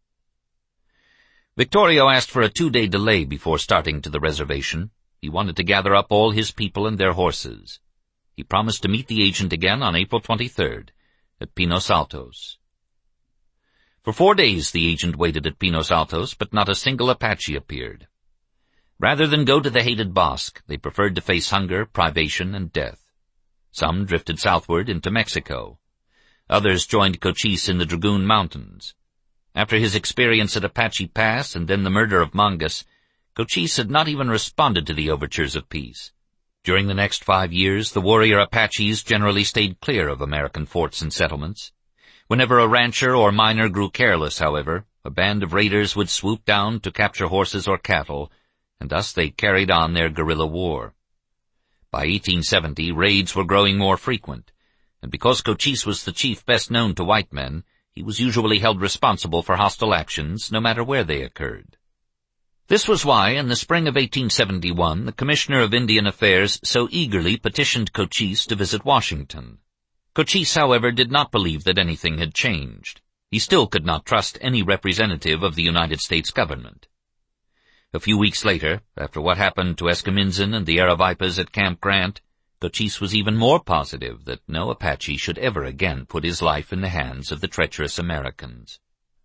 Victorio asked for a 2-day delay before starting to the reservation. He wanted to gather up all his people and their horses. He promised to meet the agent again on April 23rd at Pinos Altos. For 4 days the agent waited at Pinos Altos, but not a single Apache appeared. Rather than go to the hated Bosque, they preferred to face hunger, privation, and death. Some drifted southward into Mexico. Others joined Cochise in the Dragoon Mountains. After his experience at Apache Pass and then the murder of Mangas, Cochise had not even responded to the overtures of peace. During the next 5 years, the warrior Apaches generally stayed clear of American forts and settlements. Whenever a rancher or miner grew careless, however, a band of raiders would swoop down to capture horses or cattle, and thus they carried on their guerrilla war. By 1870, raids were growing more frequent, and because Cochise was the chief best known to white men, he was usually held responsible for hostile actions, no matter where they occurred. This was why, in the spring of 1871, the Commissioner of Indian Affairs so eagerly petitioned Cochise to visit Washington. Cochise, however, did not believe that anything had changed. He still could not trust any representative of the United States government. A few weeks later, after what happened to Escamizin and the Aravaipas at Camp Grant, Cochise was even more positive that no Apache should ever again put his life in the hands of the treacherous Americans.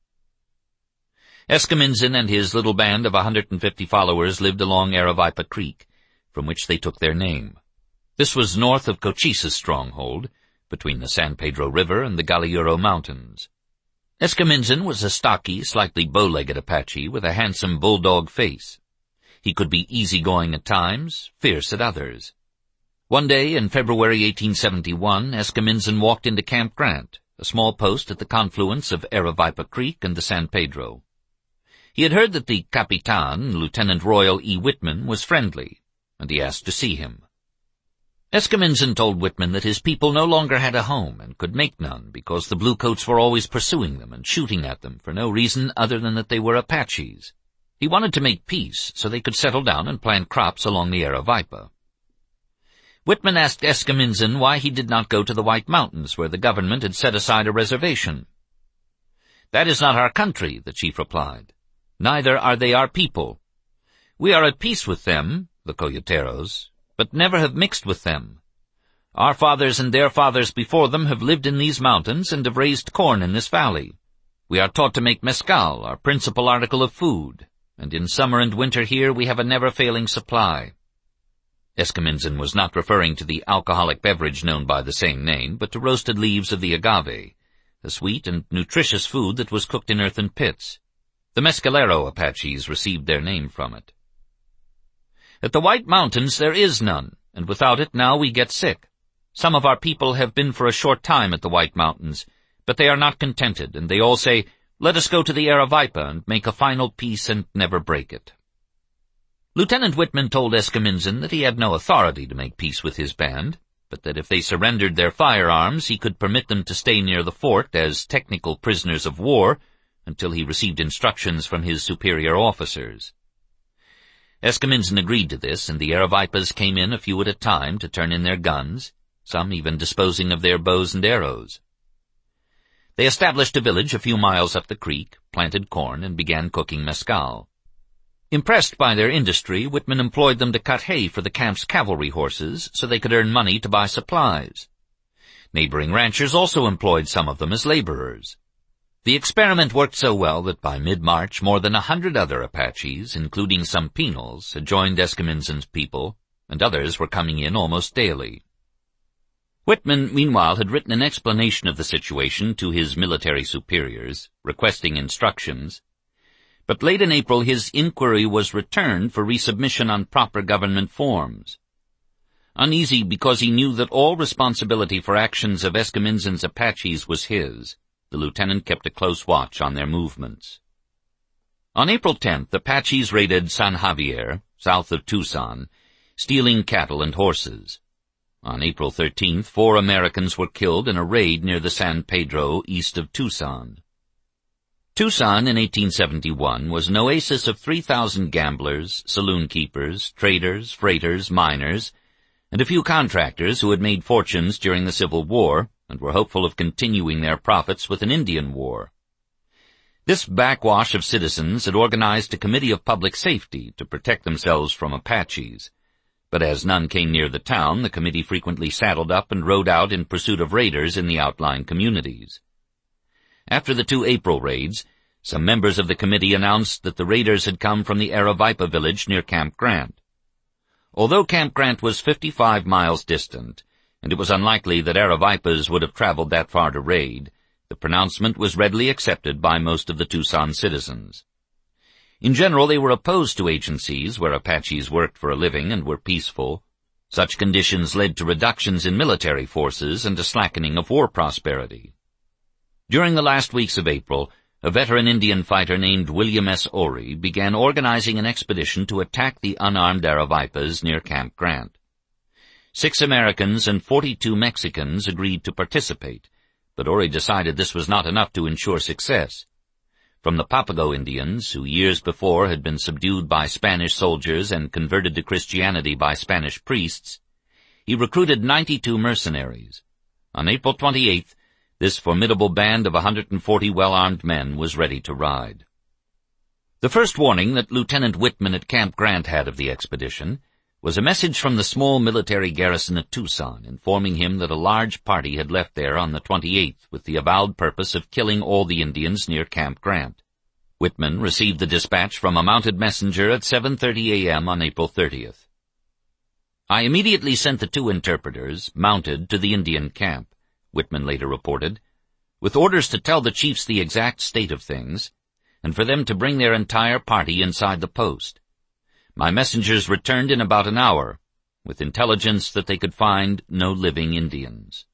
Escamizin and his little band of 150 followers lived along Aravaipa Creek, from which they took their name. This was north of Cochise's stronghold, between the San Pedro River and the Galiuro Mountains. Escamizin was a stocky, slightly bow-legged Apache with a handsome bulldog face. He could be easygoing at times, fierce at others. One day in February 1871, Escamizin walked into Camp Grant, a small post at the confluence of Aravaipa Creek and the San Pedro. He had heard that the Capitan, Lieutenant Royal E. Whitman, was friendly, and he asked to see him. Eskiminson told Whitman that his people no longer had a home and could make none because the Bluecoats were always pursuing them and shooting at them for no reason other than that they were Apaches. He wanted to make peace so they could settle down and plant crops along the Aravaipa. Whitman asked Eskiminson why he did not go to the White Mountains where the government had set aside a reservation. "That is not our country," the chief replied. "Neither are they our people. We are at peace with them, the Coyoteros, but never have mixed with them. Our fathers and their fathers before them have lived in these mountains and have raised corn in this valley. We are taught to make mezcal, our principal article of food, and in summer and winter here we have a never-failing supply." Eskiminson was not referring to the alcoholic beverage known by the same name, but to roasted leaves of the agave, a sweet and nutritious food that was cooked in earthen pits. The Mescalero Apaches received their name from it. "At the White Mountains there is none, and without it now we get sick. Some of our people have been for a short time at the White Mountains, but they are not contented, and they all say, 'Let us go to the Aravaipa and make a final peace and never break it.'" Lieutenant Whitman told Eskiminson that he had no authority to make peace with his band, but that if they surrendered their firearms he could permit them to stay near the fort as technical prisoners of war until he received instructions from his superior officers. Eskiminson agreed to this, and the Aravaipas came in a few at a time to turn in their guns, some even disposing of their bows and arrows. They established a village a few miles up the creek, planted corn, and began cooking mezcal. Impressed by their industry, Whitman employed them to cut hay for the camp's cavalry horses so they could earn money to buy supplies. Neighboring ranchers also employed some of them as laborers. The experiment worked so well that by mid-March more than 100 other Apaches, including some Penals, had joined Eskiminson's people, and others were coming in almost daily. Whitman, meanwhile, had written an explanation of the situation to his military superiors, requesting instructions, but late in April his inquiry was returned for resubmission on proper government forms. Uneasy because he knew that all responsibility for actions of Eskiminson's Apaches was his, the lieutenant kept a close watch on their movements. On April 10th, Apaches raided San Javier, south of Tucson, stealing cattle and horses. On April 13th, 4 Americans were killed in a raid near the San Pedro, east of Tucson. Tucson in 1871 was an oasis of 3,000 gamblers, saloon keepers, traders, freighters, miners, and a few contractors who had made fortunes during the Civil War and were hopeful of continuing their profits with an Indian war. This backwash of citizens had organized a committee of public safety to protect themselves from Apaches, but as none came near the town, the committee frequently saddled up and rode out in pursuit of raiders in the outlying communities. After the 2 April raids, some members of the committee announced that the raiders had come from the Aravaipa village near Camp Grant. Although Camp Grant was 55 miles distant, and it was unlikely that Aravaipas would have traveled that far to raid, the pronouncement was readily accepted by most of the Tucson citizens. In general, they were opposed to agencies where Apaches worked for a living and were peaceful. Such conditions led to reductions in military forces and a slackening of war prosperity. During the last weeks of April, a veteran Indian fighter named William S. Ory began organizing an expedition to attack the unarmed Aravaipas near Camp Grant. 6 Americans and 42 Mexicans agreed to participate, but Ory decided this was not enough to ensure success. From the Papago Indians, who years before had been subdued by Spanish soldiers and converted to Christianity by Spanish priests, he recruited 92 mercenaries. On April 28th, this formidable band of 140 well-armed men was ready to ride. The first warning that Lieutenant Whitman at Camp Grant had of the expedition was a message from the small military garrison at Tucson informing him that a large party had left there on the 28th with the avowed purpose of killing all the Indians near Camp Grant. Whitman received the dispatch from a mounted messenger at 7:30 a.m. on April 30th. "I immediately sent the 2 interpreters, mounted, to the Indian camp," Whitman later reported, "with orders to tell the chiefs the exact state of things, and for them to bring their entire party inside the post. My messengers returned in about an hour, with intelligence that they could find no living Indians."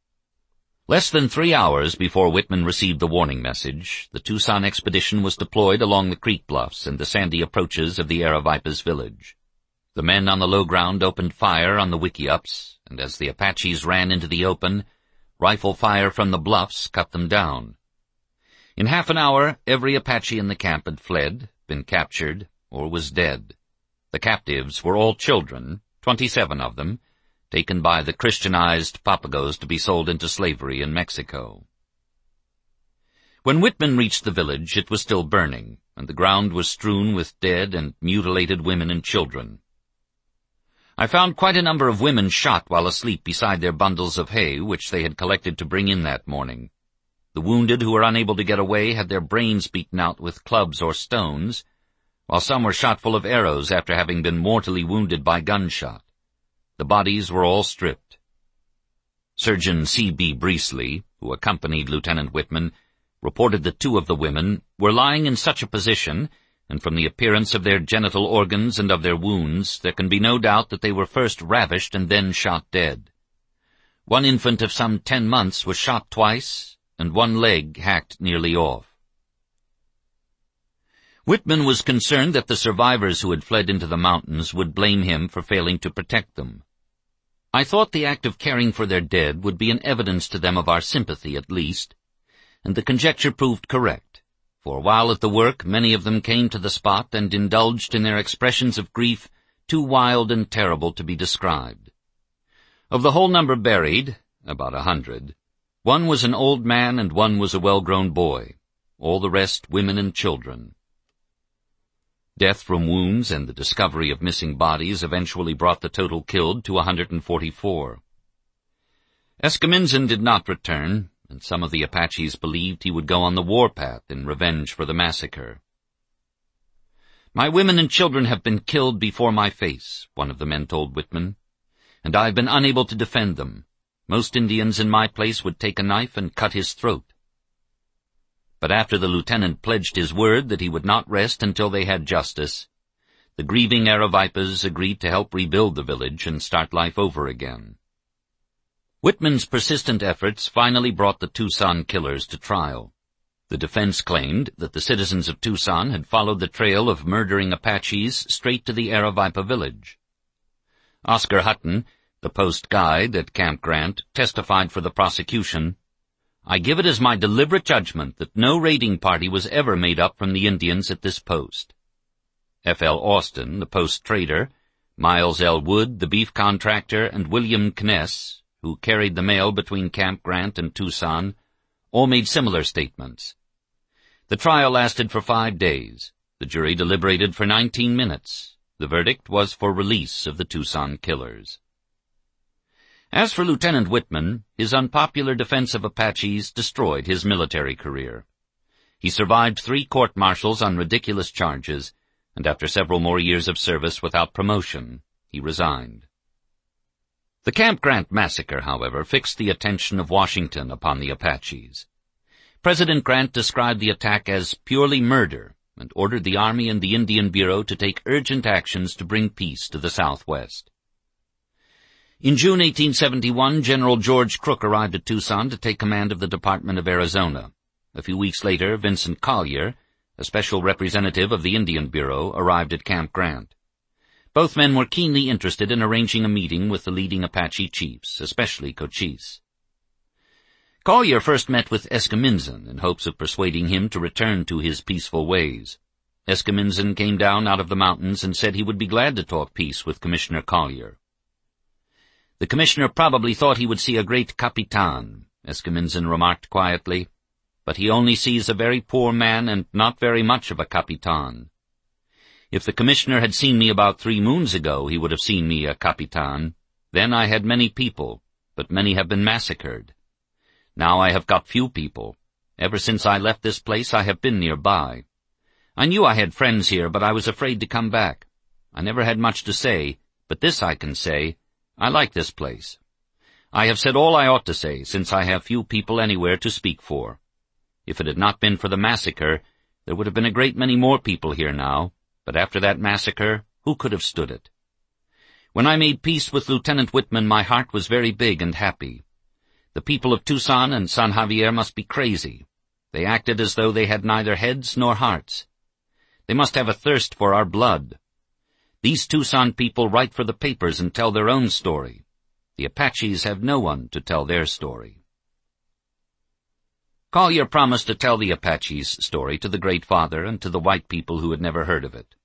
Less than 3 hours before Whitman received the warning message, the Tucson expedition was deployed along the creek bluffs and the sandy approaches of the Aravaipas village. The men on the low ground opened fire on the Wickiups, and as the Apaches ran into the open, rifle fire from the bluffs cut them down. In half an hour, every Apache in the camp had fled, been captured, or was dead. The captives were all children, 27 of them, taken by the Christianized Papagos to be sold into slavery in Mexico. When Whitman reached the village, it was still burning, and the ground was strewn with dead and mutilated women and children. I found quite a number of women shot while asleep beside their bundles of hay, which they had collected to bring in that morning. The wounded who were unable to get away had their brains beaten out with clubs or stones, while some were shot full of arrows after having been mortally wounded by gunshot. The bodies were all stripped. Surgeon C.B. Breesley, who accompanied Lieutenant Whitman, reported that 2 of the women were lying in such a position, and from the appearance of their genital organs and of their wounds, there can be no doubt that they were first ravished and then shot dead. 1 infant of some 10 months was shot twice, and 1 leg hacked nearly off. Whitman was concerned that the survivors who had fled into the mountains would blame him for failing to protect them. I thought the act of caring for their dead would be an evidence to them of our sympathy at least, and the conjecture proved correct, for while at the work many of them came to the spot and indulged in their expressions of grief too wild and terrible to be described. Of the whole number buried, about 100, 1 was an old man and 1 was a well-grown boy, all the rest women and children. Death from wounds and the discovery of missing bodies eventually brought the total killed to 144. Eskaminsen did not return, and some of the Apaches believed he would go on the warpath in revenge for the massacre. "My women and children have been killed before my face," one of the men told Whitman, "and I have been unable to defend them. Most Indians in my place would take a knife and cut his throat." But after the lieutenant pledged his word that he would not rest until they had justice, the grieving Aravaipas agreed to help rebuild the village and start life over again. Whitman's persistent efforts finally brought the Tucson killers to trial. The defense claimed that the citizens of Tucson had followed the trail of murdering Apaches straight to the Aravaipa village. Oscar Hutton, the post guide at Camp Grant, testified for the prosecution, "I give it as my deliberate judgment that no raiding party was ever made up from the Indians at this post." F.L. Austin, the post trader, Miles L. Wood, the beef contractor, and William Kness, who carried the mail between Camp Grant and Tucson, all made similar statements. The trial lasted for 5 days. The jury deliberated for 19 minutes. The verdict was for release of the Tucson killers. As for Lieutenant Whitman, his unpopular defense of Apaches destroyed his military career. He survived 3 court-martials on ridiculous charges, and after several more years of service without promotion, he resigned. The Camp Grant massacre, however, fixed the attention of Washington upon the Apaches. President Grant described the attack as purely murder and ordered the Army and the Indian Bureau to take urgent actions to bring peace to the Southwest. In June 1871, General George Crook arrived at Tucson to take command of the Department of Arizona. A few weeks later, Vincent Collier, a special representative of the Indian Bureau, arrived at Camp Grant. Both men were keenly interested in arranging a meeting with the leading Apache chiefs, especially Cochise. Collier first met with Eskaminsen in hopes of persuading him to return to his peaceful ways. Eskaminsen came down out of the mountains and said he would be glad to talk peace with Commissioner Collier. "The commissioner probably thought he would see a great Capitan," Eskaminsen remarked quietly, "but he only sees a very poor man and not very much of a Capitan. If the commissioner had seen me about 3 moons ago, he would have seen me a Capitan. Then I had many people, but many have been massacred. Now I have got few people. Ever since I left this place, I have been nearby. I knew I had friends here, but I was afraid to come back. I never had much to say, but this I can say, I like this place. I have said all I ought to say, since I have few people anywhere to speak for. If it had not been for the massacre, there would have been a great many more people here now, but after that massacre, who could have stood it? When I made peace with Lieutenant Whitman, my heart was very big and happy. The people of Tucson and San Javier must be crazy. They acted as though they had neither heads nor hearts. They must have a thirst for our blood. These Tucson people write for the papers and tell their own story. The Apaches have no one to tell their story. Collier promised to tell the Apaches' story to the Great Father and to the white people who had never heard of it.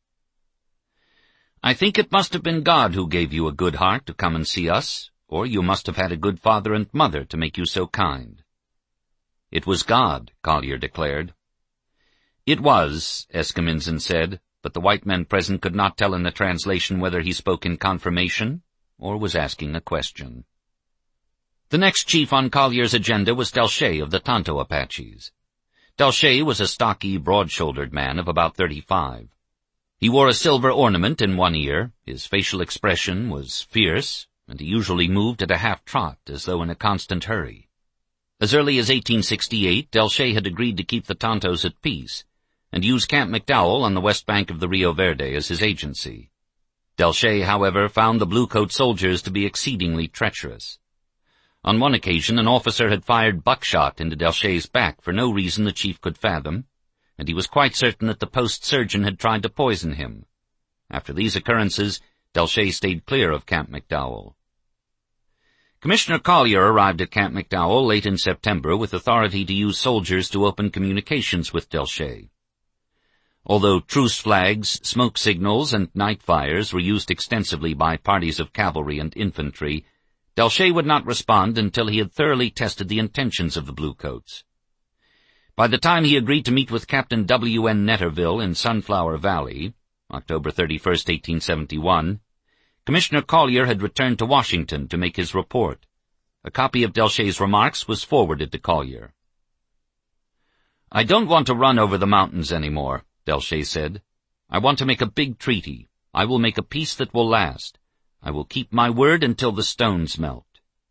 "I think it must have been God who gave you a good heart to come and see us, or you must have had a good father and mother to make you so kind." "It was God," Collier declared. "It was," Eskeminson said, but the white men present could not tell in the translation whether he spoke in confirmation or was asking a question. The next chief on Collier's agenda was Delchet of the Tonto Apaches. Delchet was a stocky, broad-shouldered man of about 35. He wore a silver ornament in one ear, his facial expression was fierce, and he usually moved at a half-trot, as though in a constant hurry. As early as 1868, Delchet had agreed to keep the Tontos at peace, and use Camp McDowell on the west bank of the Rio Verde as his agency. Delchet, however, found the Bluecoat soldiers to be exceedingly treacherous. On one occasion, an officer had fired buckshot into Delchet's back for no reason the chief could fathom, and he was quite certain that the post surgeon had tried to poison him. After these occurrences, Delchet stayed clear of Camp McDowell. Commissioner Collier arrived at Camp McDowell late in September with authority to use soldiers to open communications with Delchet. Although truce flags, smoke signals, and night fires were used extensively by parties of cavalry and infantry, Delchet would not respond until he had thoroughly tested the intentions of the Bluecoats. By the time he agreed to meet with Captain W. N. Netterville in Sunflower Valley, October 31, 1871, Commissioner Collier had returned to Washington to make his report. A copy of Delchet's remarks was forwarded to Collier. "I don't want to run over the mountains anymore," Delchet said. "I want to make a big treaty. I will make a peace that will last. I will keep my word until the stones melt."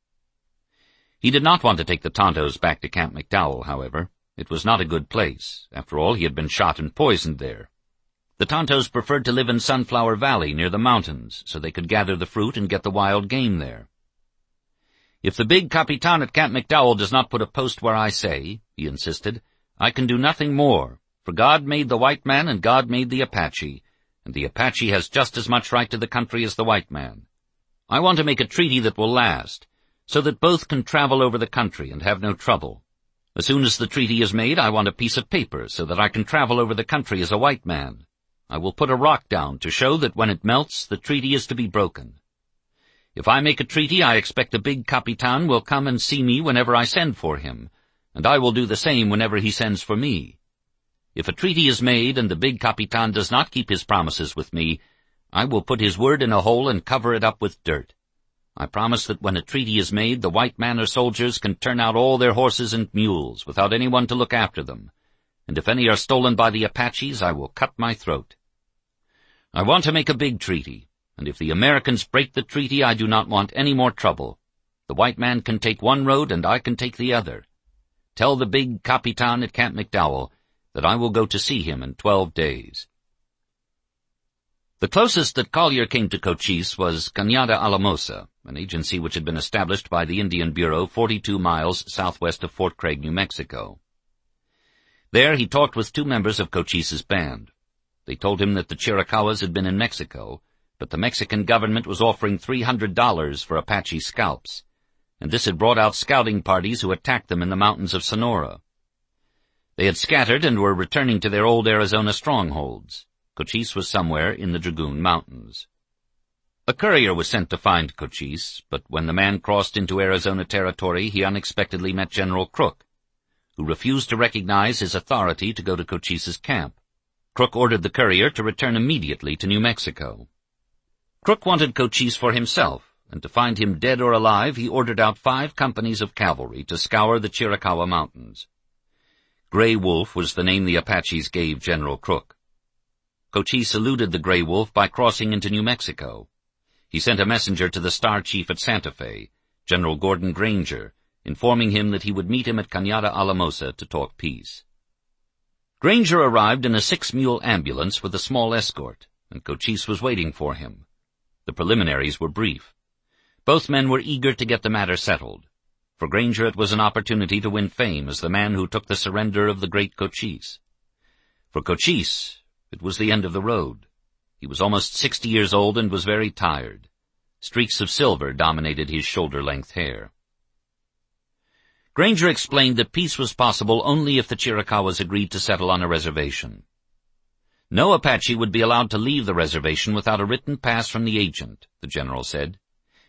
He did not want to take the Tontos back to Camp McDowell, however. It was not a good place. After all, he had been shot and poisoned there. The Tontos preferred to live in Sunflower Valley near the mountains, so they could gather the fruit and get the wild game there. "If the big Capitan at Camp McDowell does not put a post where I say," he insisted, "I can do nothing more, for God made the white man and God made the Apache, and the Apache has just as much right to the country as the white man. I want to make a treaty that will last, so that both can travel over the country and have no trouble. As soon as the treaty is made, I want a piece of paper so that I can travel over the country as a white man. I will put a rock down to show that when it melts, the treaty is to be broken. If I make a treaty, I expect the big Capitan will come and see me whenever I send for him, and I will do the same whenever he sends for me. If a treaty is made and the big Capitan does not keep his promises with me, I will put his word in a hole and cover it up with dirt. I promise that when a treaty is made, the white man or soldiers can turn out all their horses and mules without anyone to look after them, and if any are stolen by the Apaches, I will cut my throat. I want to make a big treaty, and if the Americans break the treaty, I do not want any more trouble. The white man can take one road and I can take the other. Tell the big Capitan at Camp McDowell that I will go to see him in 12 days. The closest that Collier came to Cochise was Cañada Alamosa, an agency which had been established by the Indian Bureau 42 miles southwest of Fort Craig, New Mexico. There he talked with 2 members of Cochise's band. They told him that the Chiricahuas had been in Mexico, but the Mexican government was offering $300 for Apache scalps, and this had brought out scouting parties who attacked them in the mountains of Sonora. They had scattered and were returning to their old Arizona strongholds. Cochise was somewhere in the Dragoon Mountains. A courier was sent to find Cochise, but when the man crossed into Arizona territory, he unexpectedly met General Crook, who refused to recognize his authority to go to Cochise's camp. Crook ordered the courier to return immediately to New Mexico. Crook wanted Cochise for himself, and to find him dead or alive, he ordered out 5 companies of cavalry to scour the Chiricahua Mountains. Gray Wolf was the name the Apaches gave General Crook. Cochise eluded the Gray Wolf by crossing into New Mexico. He sent a messenger to the Star Chief at Santa Fe, General Gordon Granger, informing him that he would meet him at Cañada Alamosa to talk peace. Granger arrived in a 6-mule ambulance with a small escort, and Cochise was waiting for him. The preliminaries were brief. Both men were eager to get the matter settled. For Granger it was an opportunity to win fame as the man who took the surrender of the great Cochise. For Cochise, it was the end of the road. He was almost 60 years old and was very tired. Streaks of silver dominated his shoulder-length hair. Granger explained that peace was possible only if the Chiricahuas agreed to settle on a reservation. No Apache would be allowed to leave the reservation without a written pass from the agent, the general said.